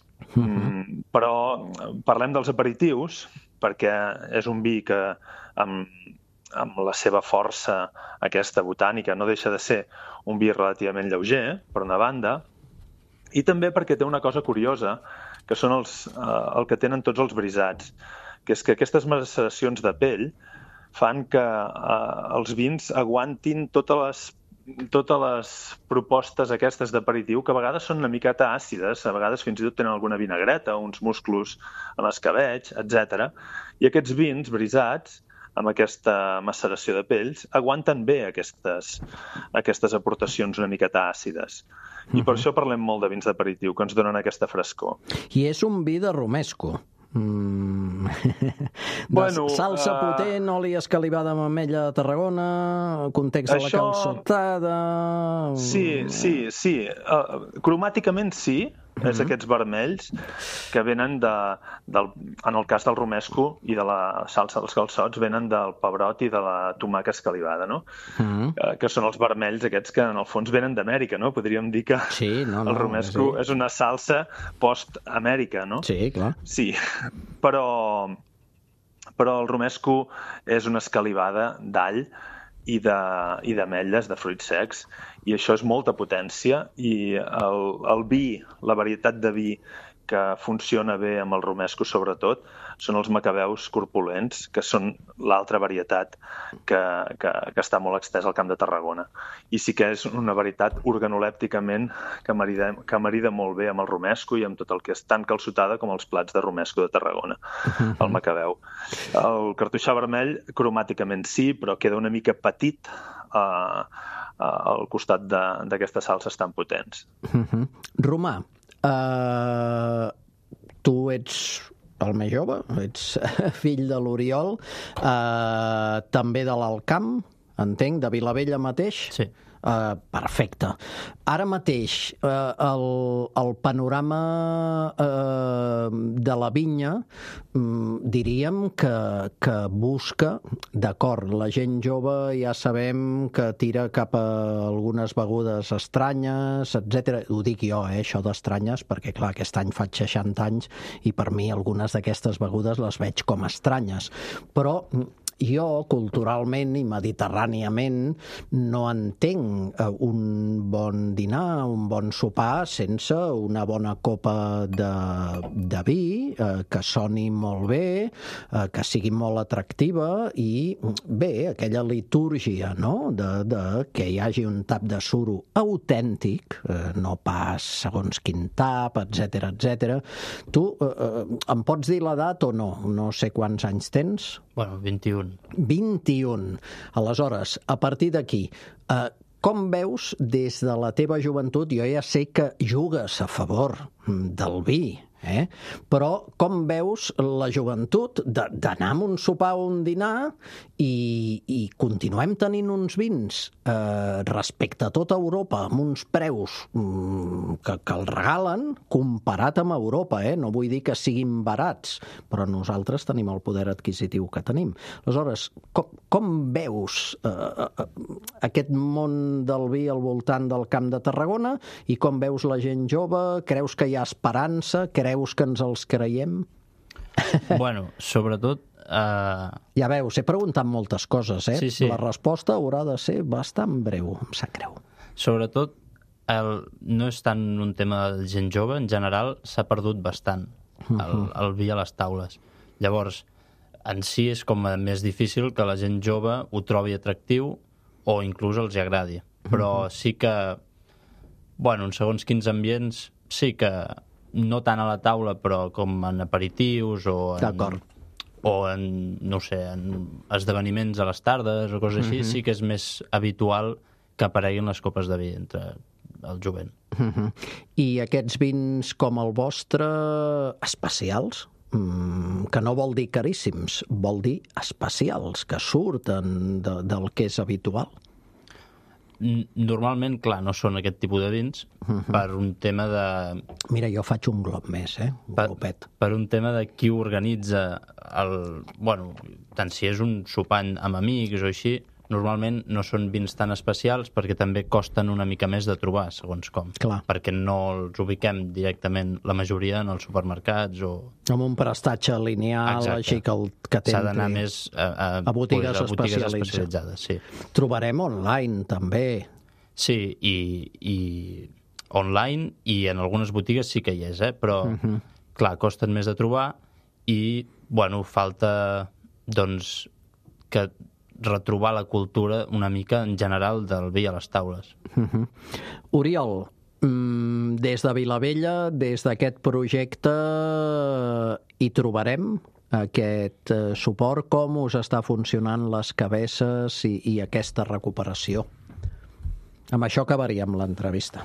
Mm, però parlem dels aperitius, perquè és un vi que amb, amb la seva força aquesta botànica no deixa de ser un vi relativament lleuger, per una banda, i també perquè té una cosa curiosa, que són els, eh, el que tenen tots els brisats, que és que aquestes maceracions de pell fan que eh, els vins aguantin totes les, totes les propostes aquestes d'aperitiu, que a vegades són una miqueta àcides, a vegades fins i tot tenen alguna vinagreta, uns musclos en l'escabetx, etcètera. I aquests vins brisats, amb aquesta maceració de pells, aguanten bé aquestes, aquestes aportacions una miqueta àcides. I per això parlem molt de vins d'aperitiu, que ens donen aquesta frescor. I és un vi de romesco. Mm. Bueno, salsa uh... potent, oli escalivada amb ametlla de Tarragona, context de això... la calçotada... Sí, sí, sí. Uh, cromàticament sí, mm-hmm. és aquests vermells que venen de, del, en el cas del romesco i de la salsa dels calçots, venen del pebrot i de la tomaca escalivada, no? Mm-hmm. Uh, que són els vermells aquests que en el fons venen d'Amèrica, no? Podríem dir que sí, no, no, el romesco sí. és una salsa post-Amèrica, no? Sí, clar. Sí, però, però el romesco és una escalivada d'all i d'ametlles, de, de fruits secs, i això és molta potència, i el, el vi, la varietat de vi que funciona bé amb el romesco sobretot, són els macabeus corpulents, que són l'altra varietat que, que, que està molt extesa al Camp de Tarragona. I sí que és una varietat organolèpticament que marida, que marida molt bé amb el romesco i amb tot el que és tan calçotada com els plats de romesco de Tarragona, uh-huh. el macabeu. El cartoixà vermell, cromàticament sí, però queda una mica petit a... al costat d'aquestes salses tan potents. Uh-huh. Romà, uh, tu ets el més jove, ets fill de l'Oriol, uh, també de l'Alt Camp, entenc, de Vilavella mateix? Sí. Uh, perfecte. Ara mateix uh, el, el panorama uh, de la vinya um, diríem que, que busca, d'acord, la gent jove ja sabem que tira cap a algunes begudes estranyes, etcètera. Ho dic jo, eh, això d'estranyes, perquè clar, aquest any faig seixanta anys i per mi algunes d'aquestes begudes les veig com estranyes. Però jo, culturalment i mediterràniament, no entenc un bon dinar, un bon sopar, sense una bona copa de, de vi, eh, que soni molt bé, eh, que sigui molt atractiva i, bé, aquella litúrgia, no?, de, de que hi hagi un tap de suro autèntic, eh, no pas segons quin tap, etcètera, etcètera. Tu eh, em pots dir l'edat o no? No sé quants anys tens. Bueno, vint-i-un. vint-i-un. Aleshores, a partir d'aquí, eh, com veus des de la teva joventut, jo ja sé que jugues a favor del vi, eh? Però com veus la joventut d'anar a un sopar o un dinar i, i continuem tenint uns vins eh, respecte a tota Europa amb uns preus mm, que, que els regalen comparat amb Europa, eh? No vull dir que siguin barats, però nosaltres tenim el poder adquisitiu que tenim. Aleshores, com, com veus eh, aquest món del vi al voltant del Camp de Tarragona i com veus la gent jove? Creus que hi ha esperança? Creus que ens els creiem? Bueno, sobretot... Uh... Ja veus, he preguntat moltes coses, eh? Sí, sí. La resposta haurà de ser bastant breu, em sap greu. Sobretot, el... no és tant un tema de gent jove, en general s'ha perdut bastant el, el vi a les taules. Llavors, en si és com més difícil que la gent jove ho trobi atractiu o inclús els hi agradi. Però sí que, bueno, en segons quins ambients, sí que no tant a la taula, però com en aperitius o en, o en, no sé, en esdeveniments a les tardes o coses així, uh-huh. sí que és més habitual que apareguin les copes de vi entre el jovent. Uh-huh. I aquests vins com el vostre, especials? Mm, que no vol dir caríssims, vol dir especials, que surten de, del que és habitual? Normalment, clar, no són aquest tipus de vins uh-huh. per un tema de... Mira, jo faig un glob més, eh? Un per, glopet. Per un tema de qui organitza el... Bueno, tant si és un sopant amb amics o així, normalment no són vins tan especials perquè també costen una mica més de trobar, segons com. Clar. Perquè no els ubiquem directament la majoria en els supermercats o... Amb un prestatge lineal, exacte. Així que, el, que s'ha d'anar més a, a, a botigues, pues, a botigues especialitzades. Sí. Trobarem online, també. Sí, i, i online i en algunes botigues sí que hi és, eh? Però, uh-huh. clar, costen més de trobar i, bueno, falta, doncs, que retrobar la cultura una mica en general del vi a les taules. Uh-huh. Oriol, mm, des de Vilavella, des d'aquest projecte, hi trobarem aquest eh, suport? Com us està funcionant les cabesses i, i aquesta recuperació? Amb això acabaríem l'entrevista.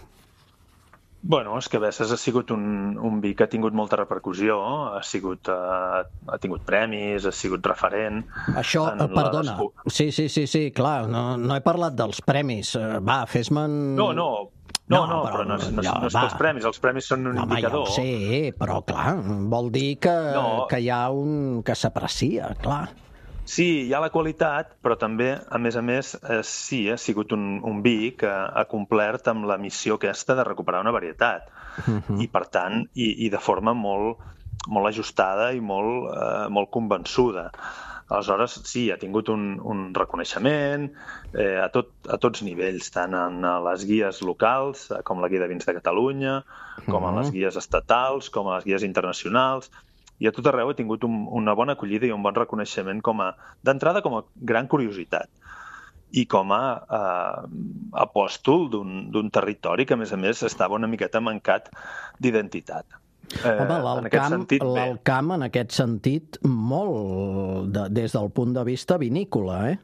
Bueno, és que Besses ha sigut un, un vi que ha tingut molta repercussió, ha sigut, uh, ha tingut premis, ha sigut referent... Això, perdona, les... sí, sí, sí, sí, clar, no, no he parlat dels premis. Va, fes-me'n... No, no, no, no, no però, però no, no, no, ja, no és pels premis, els premis són un no, indicador. Ja ho sé, però clar, vol dir que, no. que hi ha un... que s'aprecia, clar. Sí, hi ha la qualitat, però també, a més a més, eh, sí, ha sigut un, un vi que ha complert amb la missió aquesta de recuperar una varietat. Uh-huh. I, per tant, i, i de forma molt, molt ajustada i molt, eh, molt convençuda. Aleshores, sí, ha tingut un, un reconeixement eh, a, tot, a tots nivells, tant en les guies locals, com la Guia de Vins de Catalunya, com uh-huh. en les guies estatals, com en les guies internacionals, i a tot arreu ha tingut un, una bona acollida i un bon reconeixement com a, d'entrada com a gran curiositat i com a eh, apòstol d'un territori que, a més a més, estava una miqueta mancat d'identitat. Eh, Home, l'Alcamp, l'Alcamp, en aquest sentit, molt de, des del punt de vista vinícola, eh?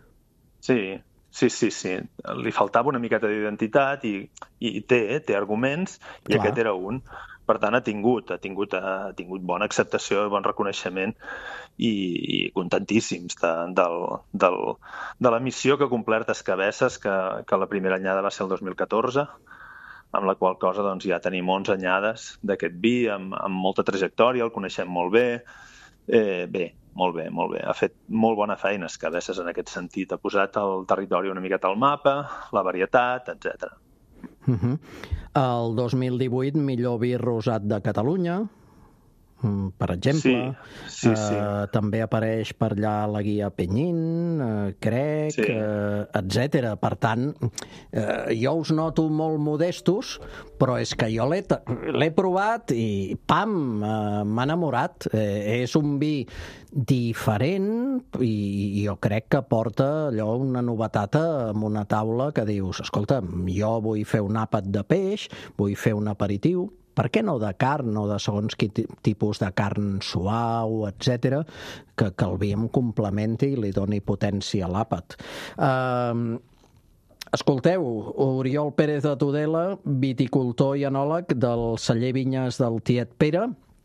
Sí, sí, sí, sí. Li faltava una miqueta d'identitat i, i té, té arguments, i Clar. Aquest era un. Per tant, ha tingut, ha tingut, ha tingut bona acceptació i bon reconeixement i, i contentíssims de, del, del, de la missió que ha complert Escabesses, que, que la primera anyada va ser el dos mil catorze, amb la qual cosa doncs, ja tenim onze anyades d'aquest vi, amb, amb molta trajectòria, el coneixem molt bé. Eh, bé, molt bé, molt bé. Ha fet molt bona feina Escabesses en aquest sentit. Ha posat el territori una miqueta al mapa, la varietat, etcètera. Uh-huh. El dos mil divuit, millor vi rosat de Catalunya. per exemple. Sí, sí, sí. Uh, també apareix per allà la guia Penyín, uh, crec, sí. uh, etcètera. Per tant, uh, jo us noto molt modestos, però és que jo l'he provat i, pam, uh, m'ha enamorat. Uh, és un vi diferent i jo crec que porta allò una novetat amb una taula que dius, escolta, jo vull fer un àpat de peix, vull fer un aperitiu, per què no de carn o de segons quin tipus de carn suau, etcètera, que, que el vi em complementi i li doni potència a l'àpat. Uh, escolteu, Oriol Pérez de Tudela, viticultor i enòleg del celler Vinyes del Tiet Pere,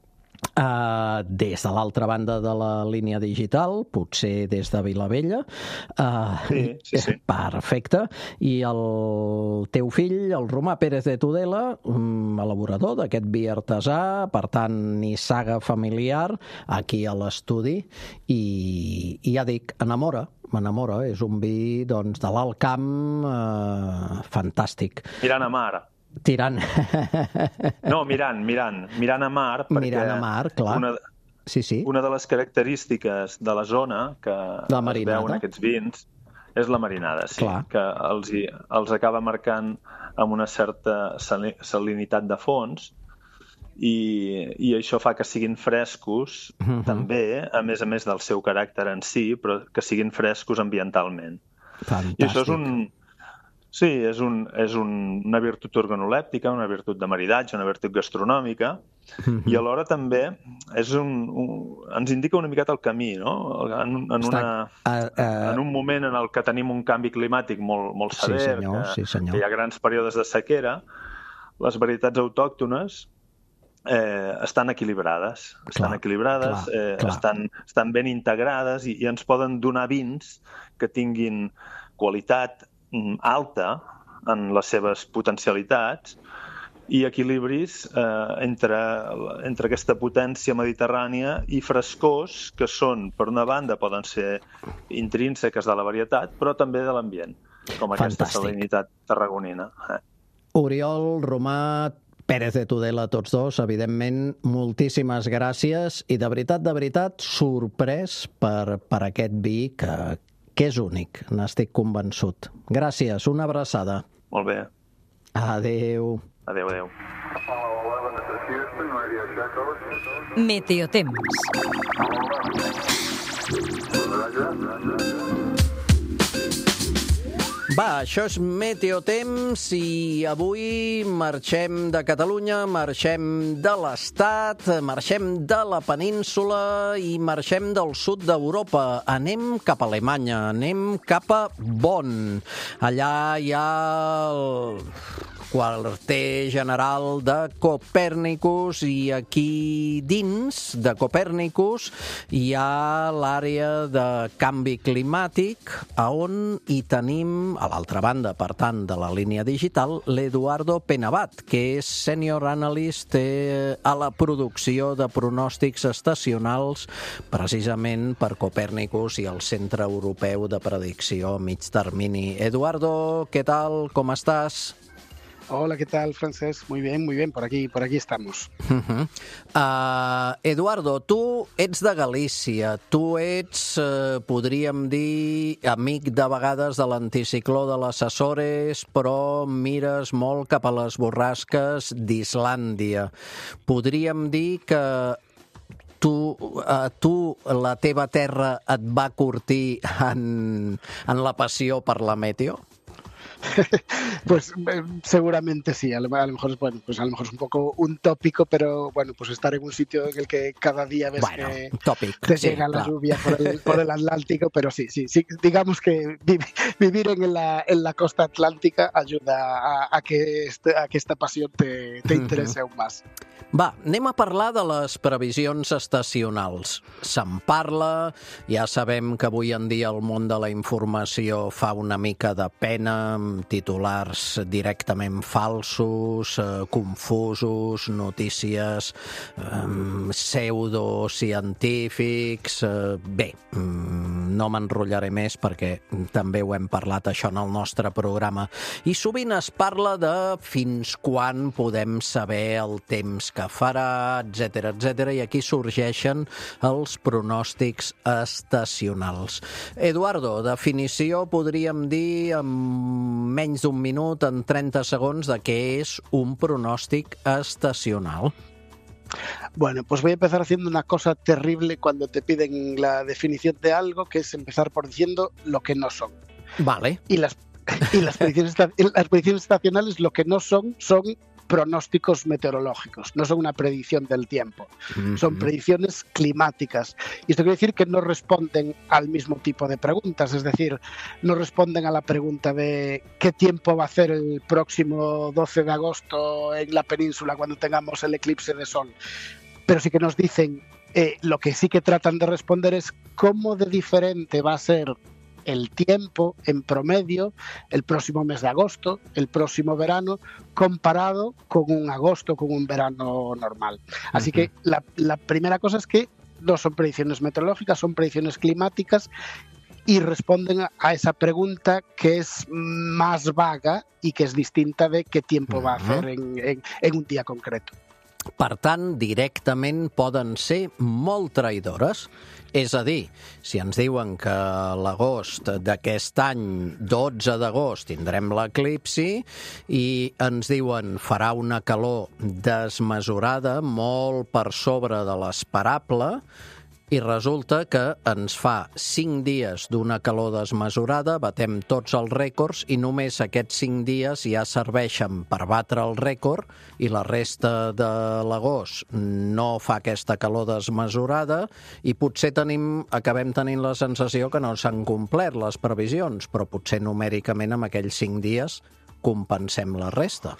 Uh, des de l'altra banda de la línia digital, potser des de Vilavella. Uh, sí, sí, sí. Perfecte. I el teu fill, el Romà Pérez de Tudela, um, elaborador d'aquest vi artesà, per tant, nissaga familiar, aquí a l'estudi, i, i ja dic, enamora, m'enamora. És un vi, doncs, de l'Alt Camp, uh, fantàstic. Mirant a mar. Tirant. No, mirant, mirant. Mirant a mar, perquè mirant a mar, clar. Una, sí, sí. una de les característiques de la zona que es veuen aquests vins és la marinada, sí, clar. Que els, els acaba marcant amb una certa salinitat de fons i, i això fa que siguin frescos, uh-huh. també, a més a més del seu caràcter en si, però que siguin frescos ambientalment. Fantàstic. I això és un... Sí, és, un, és un, una virtut organolèptica, una virtut de maridatge, una virtut gastronòmica, mm-hmm. i alhora també és un, un, ens indica una miqueta el camí, no? En, en, una, uh, uh... en un moment en el que tenim un canvi climàtic molt, molt sever, sí, senyor, que, sí, senyor. que hi ha grans períodes de sequera, les varietats autòctones eh, estan equilibrades, estan clar, equilibrades, clar, eh, clar. Estan, estan ben integrades i, i ens poden donar vins que tinguin qualitat alta en les seves potencialitats i equilibris eh, entre, entre aquesta potència mediterrània i frescors que són, per una banda, poden ser intrínseques de la varietat, però també de l'ambient, com aquesta fantàstic. Salinitat tarragonina. Eh. Oriol, Romà, Pérez de Tudela, tots dos, evidentment, moltíssimes gràcies i de veritat, de veritat, sorprès per, per aquest vi que, que és únic, n'estic convençut. Gràcies, una abraçada. Molt bé. Adéu. Adéu, adéu. Meteotemps. Va, això és Meteotemps i avui marxem de Catalunya, marxem de l'Estat, marxem de la península i marxem del sud d'Europa. Anem cap a Alemanya, anem cap a Bonn. Allà hi ha el quarter general de Copèrnicus i aquí dins de Copèrnicus hi ha l'àrea de canvi climàtic on hi tenim, a l'altra banda, per tant, de la línia digital, l'Eduardo Penavat, que és Senior Analyst a la producció de pronòstics estacionals precisament per Copèrnicus i el Centre Europeu de Predicció a mig termini. Eduardo, què tal? Com estàs? Hola, ¿qué tal, Francesc? Muy bien, muy bien, por aquí, por aquí estamos. Uh-huh. Uh, Eduardo, tu ets de Galícia, tu ets, uh, podríem dir, amic de vegades de l'anticicló de les Açores, però mires molt cap a les borrasques d'Islàndia. Podríem dir que tu, uh, tu, la teva terra et va curtir en, en la passió per la meteo? Pues eh, seguramente sí, a lo, a lo mejor bueno, pues a lo mejor es un poco un tópico, pero bueno, pues estar en un sitio en el que cada día ves bueno, que topic, te sí, llega la claro. lluvia por el, por el Atlántico, pero sí, sí, sí, digamos que vi, vivir en la, en la costa atlántica ayuda a, a, que, este, a que esta pasión te, te interese aún más. Va, anem a parlar de les previsions estacionals. Se'n parla, ja sabem que avui en dia el món de la informació fa una mica de pena, amb titulars directament falsos, eh, confusos, notícies eh, pseudocientífics... Eh, bé, no m'enrotllaré més perquè també ho hem parlat això en el nostre programa. I sovint es parla de fins quan podem saber el temps que farà, etcètera, etcètera, i aquí sorgeixen els pronòstics estacionals. Eduardo, definició, podríem dir, en menys d'un minut, en trenta segons, de què és un pronòstic estacional. Bueno, pues voy a empezar haciendo una cosa terrible cuando te piden la definición de algo, que es empezar por diciendo lo que no son. Vale. Y las, y las, predicciones, las predicciones estacionales lo que no son, son pronósticos meteorológicos, no son una predicción del tiempo, uh-huh. son predicciones climáticas. Y esto quiere decir que no responden al mismo tipo de preguntas, es decir, no responden a la pregunta de qué tiempo va a hacer el próximo doce de agosto en la península cuando tengamos el eclipse de sol, pero sí que nos dicen, eh, lo que sí que tratan de responder es cómo de diferente va a ser el tiempo en promedio el próximo mes de agosto, el próximo verano, comparado con un agosto, con un verano normal. Así uh-huh. que la, la primera cosa es que no son predicciones meteorológicas, son predicciones climáticas y responden a, a esa pregunta que es más vaga y que es distinta de qué tiempo uh-huh. va a hacer en, en, en un dia concreto. Per tant, directament poden ser molt traïdores. És a dir, si ens diuen que l'agost d'aquest any, dotze d'agost, tindrem l'eclipsi i ens diuen farà una calor desmesurada, molt per sobre de l'esperable, i resulta que ens fa cinc dies d'una calor desmesurada, batem tots els rècords i només aquests cinc dies ja serveixen per batre el rècord i la resta de l'agost no fa aquesta calor desmesurada i potser tenim, acabem tenint la sensació que no s'han complert les previsions, però potser numèricament amb aquells cinc dies compensem la resta.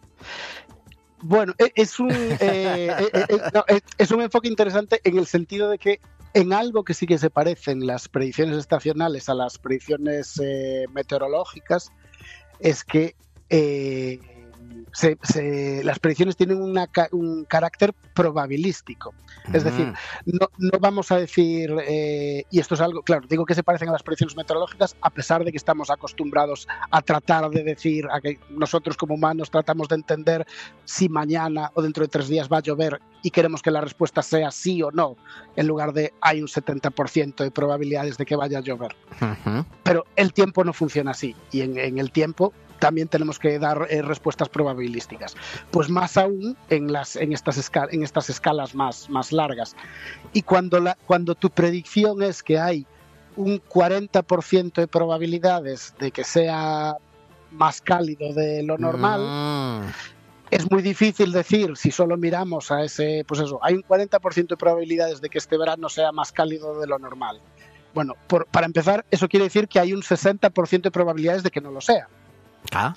Bueno, es un, eh, eh, eh, no, es un enfoque interesante en el sentido de que en algo que sí que se parecen las predicciones estacionales a las predicciones eh, meteorológicas es que eh, se, se, las predicciones tienen una, un carácter probabilístico. Es decir, no, no vamos a decir, eh, y esto es algo, claro, digo que se parecen a las predicciones meteorológicas a pesar de que estamos acostumbrados a tratar de decir, a que nosotros como humanos tratamos de entender si mañana o dentro de tres días va a llover y queremos que la respuesta sea sí o no, en lugar de hay un setenta por ciento de probabilidades de que vaya a llover. Uh-huh. Pero el tiempo no funciona así, y en, en el tiempo también tenemos que dar eh, respuestas probabilísticas. Pues más aún en, las, en, estas, escal- en estas escalas más, más largas. Y cuando, la, cuando tu predicción es que hay un cuarenta por ciento de probabilidades de que sea más cálido de lo normal, mm. es muy difícil decir, si solo miramos a ese, pues eso, hay un cuarenta por ciento de probabilidades de que este verano sea más cálido de lo normal. Bueno, por, para empezar, eso quiere decir que hay un sesenta por ciento de probabilidades de que no lo sea. Ah.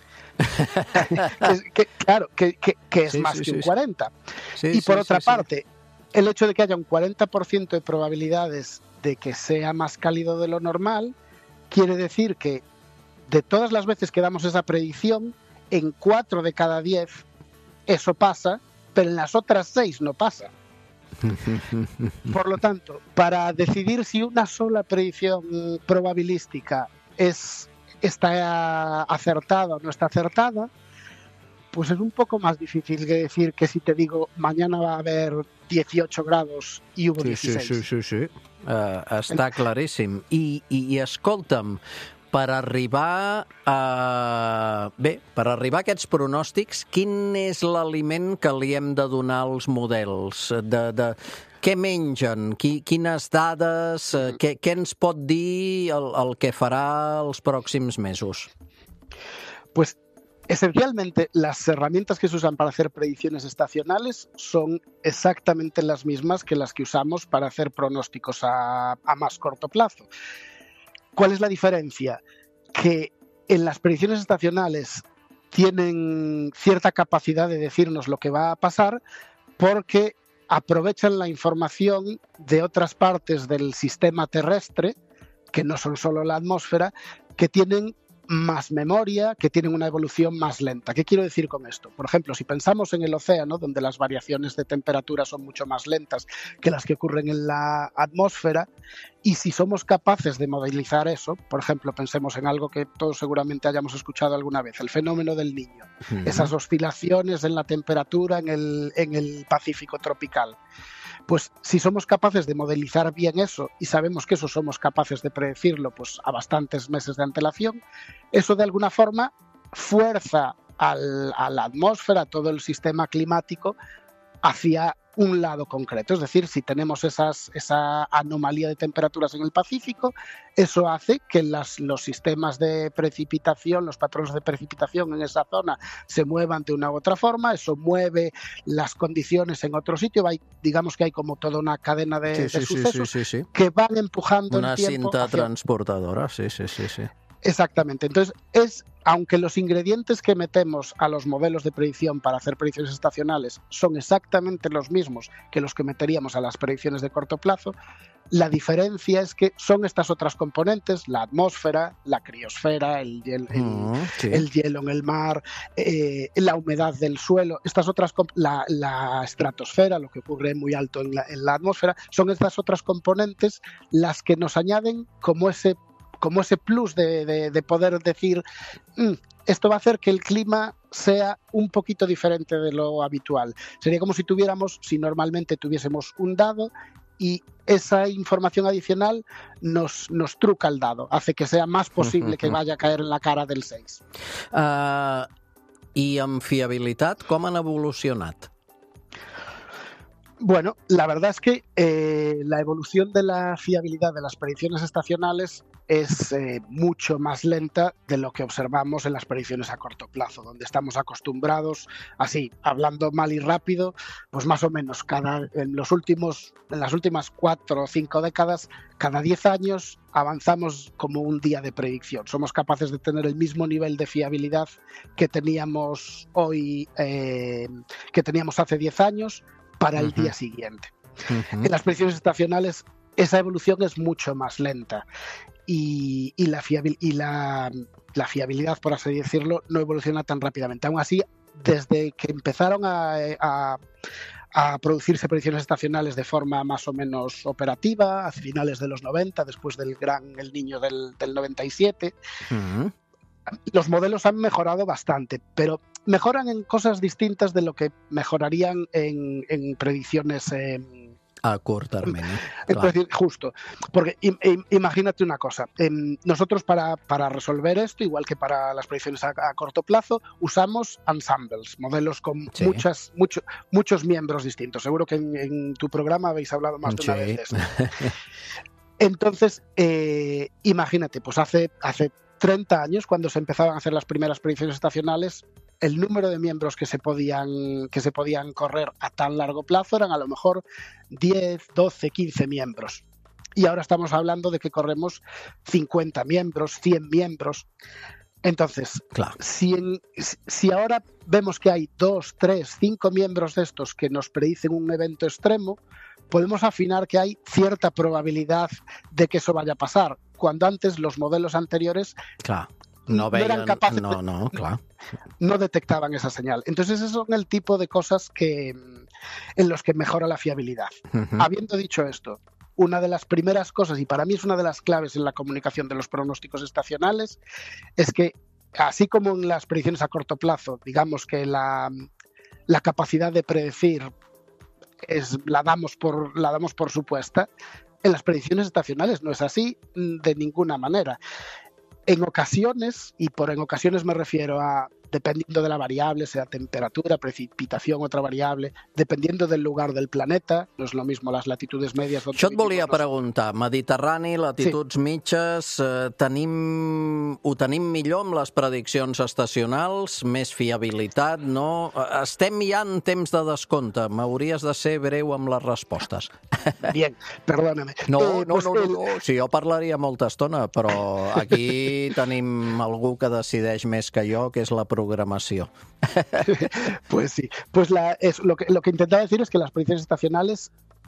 que, que, claro, que, que, que es sí, más sí, que un sí, cuarenta. Sí, y por sí, otra sí, parte, sí. el hecho de que haya un cuarenta por ciento de probabilidades de que sea más cálido de lo normal, quiere decir que de todas las veces que damos esa predicción, en cuatro de cada diez eso pasa, pero en las otras seis no pasa. Por lo tanto, para decidir si una sola predicción probabilística es está acertada o no está acertada, pues es un poco más difícil que decir que si te digo mañana va a haber dieciocho grados i hubo dieciséis. Sí, sí, sí, sí. Uh, està claríssim. I, i, i escolta'm, per arribar a... Bé, per arribar a aquests pronòstics, quin és l'aliment que li hem de donar als models? De, de... Què mengen? Qui, quines dades? Eh, què, què ens pot dir el, el que farà els pròxims mesos? Pues esencialmente las herramientas que se usan para hacer predicciones estacionales son exactamente las mismas que las que usamos para hacer pronósticos a, a más corto plazo. ¿Cuál es la diferencia? Que en las predicciones estacionales tienen cierta capacidad de decirnos lo que va a pasar porque aprovechan la información de otras partes del sistema terrestre, que no son solo la atmósfera, que tienen más memoria, que tienen una evolución más lenta. ¿Qué quiero decir con esto? Por ejemplo, si pensamos en el océano, donde las variaciones de temperatura son mucho más lentas que las que ocurren en la atmósfera, y si somos capaces de modelizar eso, por ejemplo, pensemos en algo que todos seguramente hayamos escuchado alguna vez, el fenómeno del Niño, uh-huh. esas oscilaciones en la temperatura en el, en el Pacífico tropical. Pues si somos capaces de modelizar bien eso y sabemos que eso somos capaces de predecirlo pues, a bastantes meses de antelación, eso de alguna forma fuerza al, a la atmósfera, a todo el sistema climático, hacia un lado concreto. Es decir, si tenemos esas, esa anomalía de temperaturas en el Pacífico, eso hace que las, los sistemas de precipitación, los patrones de precipitación en esa zona se muevan de una u otra forma, eso mueve las condiciones en otro sitio, hay, digamos que hay como toda una cadena de, sí, de sí, sucesos sí, sí, sí. que van empujando una el tiempo cinta hacia... transportadora, sí, sí, sí, sí. Exactamente. Entonces, es, aunque los ingredientes que metemos a los modelos de predicción para hacer predicciones estacionales son exactamente los mismos que los que meteríamos a las predicciones de corto plazo, la diferencia es que son estas otras componentes, la atmósfera, la criosfera, el, el, el, mm, sí. el hielo en el mar, eh, la humedad del suelo, estas otras, la, la estratosfera, lo que ocurre muy alto en la, en la atmósfera, son estas otras componentes las que nos añaden como ese como ese plus de, de, de poder decir, mmm, esto va a hacer que el clima sea un poquito diferente de lo habitual. Sería como si tuviéramos, si normalmente tuviésemos un dado y esa información adicional nos, nos truca el dado, hace que sea más posible que vaya a caer en la cara del seis. Uh, I amb fiabilitat, com han evolucionat? Bueno, la verdad es que eh, la evolución de la fiabilidad de las predicciones estacionales es eh, mucho más lenta de lo que observamos en las predicciones a corto plazo, donde estamos acostumbrados, así, hablando mal y rápido, pues más o menos cada, en, los últimos, en las últimas cuatro o cinco décadas, cada diez años avanzamos como un día de predicción. Somos capaces de tener el mismo nivel de fiabilidad que teníamos hoy, eh, que teníamos hace diez años, para el uh-huh. día siguiente. Uh-huh. En las predicciones estacionales esa evolución es mucho más lenta y, y, la, fiabil, y la, la fiabilidad, por así decirlo, no evoluciona tan rápidamente. Aún así, desde que empezaron a, a, a producirse predicciones estacionales de forma más o menos operativa, a finales de los noventa, después del gran El Niño del, del noventa y siete, uh-huh. los modelos han mejorado bastante, pero mejoran en cosas distintas de lo que mejorarían en, en predicciones eh, a corto término. Justo, porque im, im, imagínate una cosa, eh, nosotros para, para resolver esto, igual que para las predicciones a, a corto plazo, usamos ensembles, modelos con sí. muchas, mucho, muchos miembros distintos. Seguro que en, en tu programa habéis hablado más de sí. una vez de esto. Entonces, eh, imagínate, pues hace, hace treinta años, cuando se empezaban a hacer las primeras predicciones estacionales, el número de miembros que se podían que se podían correr a tan largo plazo eran a lo mejor diez, doce, quince miembros. Y ahora estamos hablando de que corremos cincuenta miembros, cien miembros. Entonces, claro. si, en, si ahora vemos que hay dos, tres, cinco miembros de estos que nos predicen un evento extremo, podemos afinar que hay cierta probabilidad de que eso vaya a pasar, cuando antes los modelos anteriores claro. no, veían, no eran capaces, no, no, claro. no detectaban esa señal. Entonces, esos son el tipo de cosas que, en los que mejora la fiabilidad. Uh-huh. Habiendo dicho esto, una de las primeras cosas, y para mí es una de las claves en la comunicación de los pronósticos estacionales, es que, así como en las predicciones a corto plazo, digamos que la, la capacidad de predecir es, la, damos por, la damos por supuesta, en las predicciones estacionales no es así de ninguna manera. En ocasiones, y por en ocasiones me refiero a dependiendo de la variable, sea temperatura, precipitación, otra variable, dependiendo del lugar del planeta, no és lo mismo les latitudes medias... Això et volia preguntar, Mediterrani, latituds sí. mitges, eh, tenim, ho tenim millor amb les prediccions estacionals, més fiabilitat, no? Estem ja en temps de descompte, m'hauries de ser breu amb les respostes. Bien, perdóname. No, eh, no, no, no, no, sí, jo parlaria molta estona, però aquí tenim algú que decideix més que jo, que és la programación. Pues sí, pues la, es, lo, que, lo que intentaba decir es que las predicciones estacionales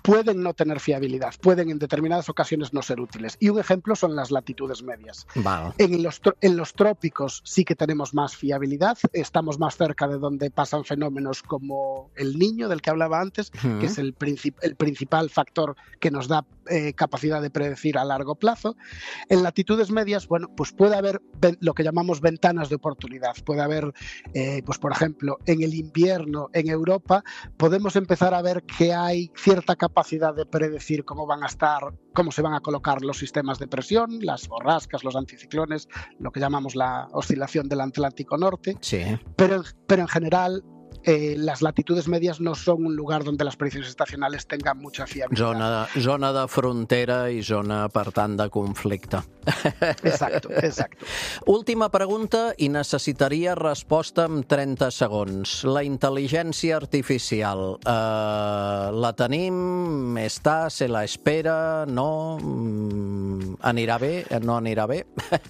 pueden no tener fiabilidad, pueden en determinadas ocasiones no ser útiles. Y un ejemplo son las latitudes medias. Vale. En los, en los trópicos sí que tenemos más fiabilidad, estamos más cerca de donde pasan fenómenos como el Niño, del que hablaba antes, uh-huh. que es el, princip- el principal factor que nos da eh, capacidad de predecir a largo plazo. En latitudes medias, bueno, pues puede haber ven- lo que llamamos ventanas de oportunidad. Puede haber, eh, pues por ejemplo, en el invierno en Europa, podemos empezar a ver que hay cierta capacidad capacidad de predecir cómo van a estar, cómo se van a colocar los sistemas de presión, las borrascas, los anticiclones, lo que llamamos la oscilación del Atlántico Norte. Sí. Pero, pero en general, eh, las latitudes medias no son un lugar donde las predicciones estacionales tengan mucha fiabilidad. Zona, zona de frontera i zona, per tant, de conflicte. Exacto, exacto. Última pregunta i necessitaria resposta en trenta segons. La intel·ligència artificial, eh, la tenim? Està? Se la espera? No? Anirà bé? No anirà bé?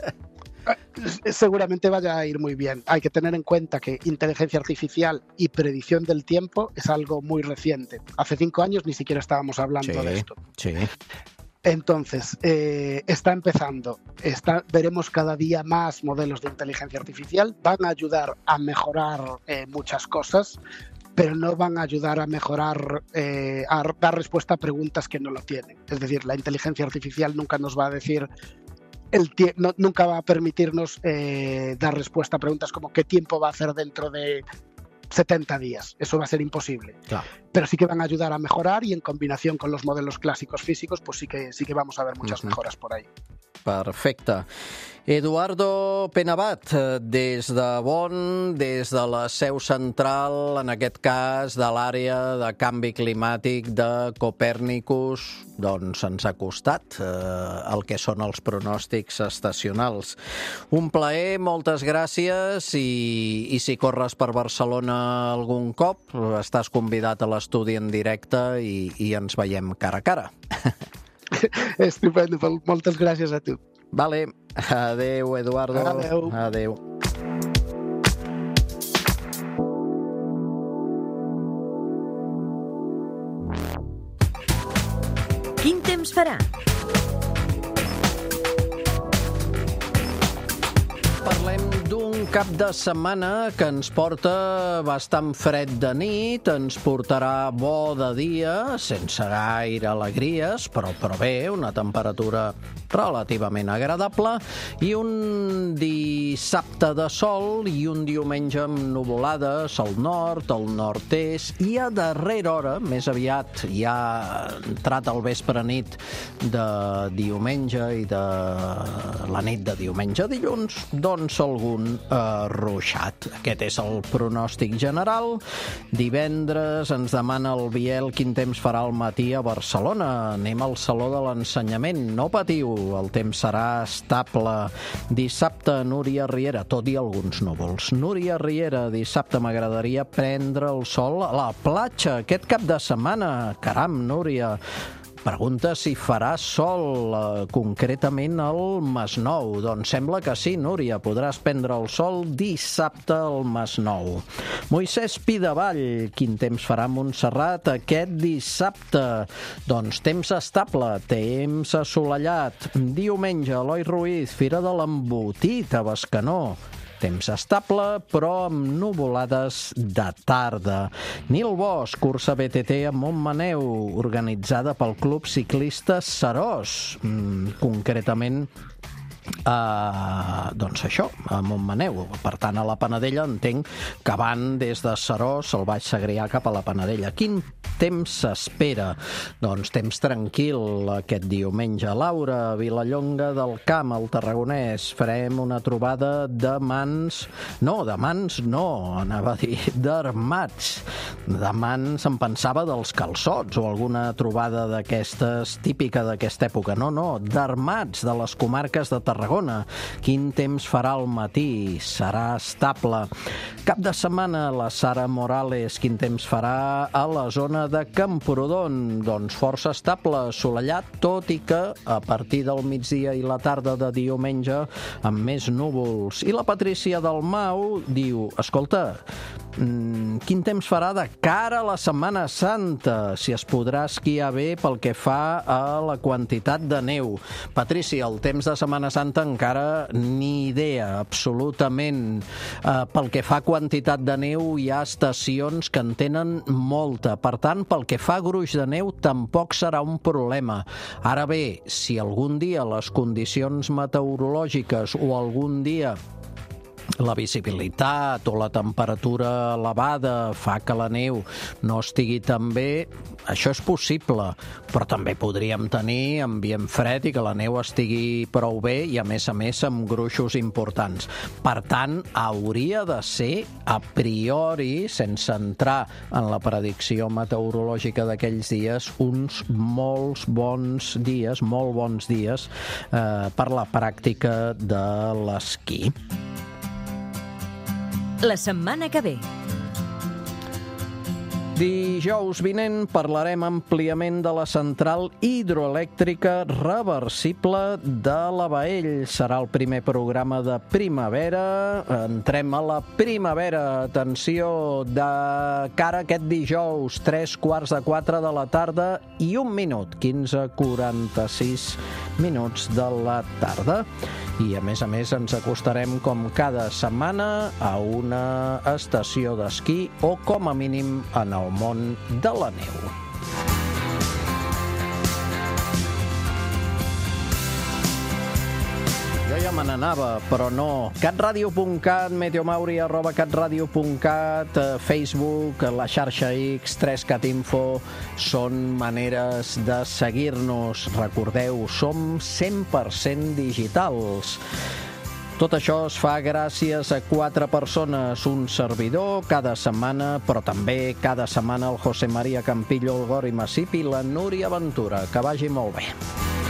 Seguramente vaya a ir muy bien. Hay que tener en cuenta que inteligencia artificial y predicción del tiempo es algo muy reciente. Hace cinco años ni siquiera estábamos hablando sí, de esto. Sí. Entonces, eh, está empezando. Está, veremos cada día más modelos de inteligencia artificial. Van a ayudar a mejorar eh, muchas cosas, pero no van a ayudar a mejorar, eh, a dar respuesta a preguntas que no lo tienen. Es decir, la inteligencia artificial nunca nos va a decir... El tie- no, nunca va a permitirnos eh, dar respuesta a preguntas como ¿qué tiempo va a hacer dentro de setenta días? Eso va a ser imposible. Claro. Pero sí que van a ayudar a mejorar y en combinación con los modelos clásicos físicos, pues sí que, sí que vamos a ver muchas uh-huh. mejoras por ahí. Perfecte. Eduardo Penabat, des de Bonn, des de la seu central, en aquest cas de l'àrea de canvi climàtic de Copèrnicus, doncs ens ha costat eh, el que són els pronòstics estacionals. Un plaer, moltes gràcies i, i si corres per Barcelona algun cop, estàs convidat a l'estudi en directe i, i ens veiem cara a cara. Estupendo, moltes gràcies a tu. Vale, adeu, Eduardo. Adeu. Adeu. Quin temps farà? Parlem d'un cap de setmana que ens porta bastant fred de nit, ens portarà bo de dia, sense gaire alegries, però, però bé, una temperatura relativament agradable, i un dissabte de sol i un diumenge amb nuvolades al nord, al nord-est, i a darrera hora, més aviat, ja entrat al vespre nit de diumenge i de la nit de diumenge a dilluns, doncs algun eh, ruixat. Aquest és el pronòstic general. Divendres ens demana el Biel quin temps farà al matí a Barcelona. Anem al Saló de l'Ensenyament. No patiu, el temps serà estable. Dissabte, Núria Riera, tot i alguns núvols. Núria Riera, dissabte m'agradaria prendre el sol a la platja aquest cap de setmana. Caram, Núria. Pregunta si farà sol, eh, concretament al Masnou. Doncs sembla que sí, Núria. Podràs prendre el sol dissabte al Masnou. Moisès Pidavall, quin temps farà a Montserrat aquest dissabte? Doncs temps estable, temps assolellat. Diumenge, Eloi Ruiz, Fira de l'Embotit a Bescanó. Temps estable, però amb nuvolades de tarda. Nil Bosch, cursa B T T a Montmaneu, organitzada pel Club Ciclista Seròs. Mm, concretament, Uh, doncs això, a Montmaneu. Per tant, a la Panadella entenc que van des de Seròs, el Baix Segrià, cap a la Panadella. Quin temps s'espera? Doncs temps tranquil aquest diumenge. Laura, Vilallonga del Camp, al Tarragonès. Farem una trobada de mans... No, de mans no, anava a dir d'armats. De mans em pensava dels calçots o alguna trobada d'aquestes, típica d'aquesta època. No, no, d'armats de les comarques de Tarragona. Quin temps farà al matí? Serà estable. Cap de setmana, la Sara Morales. Quin temps farà a la zona de Camprodon? Doncs força estable, assolellat, tot i que a partir del migdia i la tarda de diumenge amb més núvols. I la Patrícia Dalmau diu, escolta, mm, quin temps farà de cara a la Setmana Santa, si es podrà esquiar bé pel que fa a la quantitat de neu. Patrici, el temps de Setmana Santa encara ni idea, absolutament. Uh, pel que fa a quantitat de neu, hi ha estacions que en tenen molta. Per tant, pel que fa a gruix de neu, tampoc serà un problema. Ara bé, si algun dia les condicions meteorològiques o algun dia la visibilitat o la temperatura elevada fa que la neu no estigui tan bé, això és possible, però també podríem tenir ambient fred i que la neu estigui prou bé i, a més a més, amb gruixos importants. Per tant, hauria de ser, a priori, sense entrar en la predicció meteorològica d'aquells dies, uns molts bons dies, molt bons dies, eh, per la pràctica de l'esquí. La setmana que ve. Dijous vinent parlarem àmpliament de la central hidroelèctrica reversible de la Baell. Serà el primer programa de primavera. Entrem a la primavera. Atenció, de cara a aquest dijous, tres quarts de quatre de la tarda i un minut, quinze quaranta-sis minuts de la tarda. I, a més a més, ens acostarem com cada setmana a una estació d'esquí o, com a mínim, en el món de la neu. Jo ja me n'anava, però no. catradio punt cat, meteomauri arroba catradio punt cat, Facebook, la xarxa X, tres cat info, són maneres de seguir-nos. Recordeu, som cent per cent digitals. Tot això es fa gràcies a quatre persones, un servidor cada setmana, però també cada setmana el José María Campillo, el Gori Massip i la Núria Ventura. Que vagi molt bé.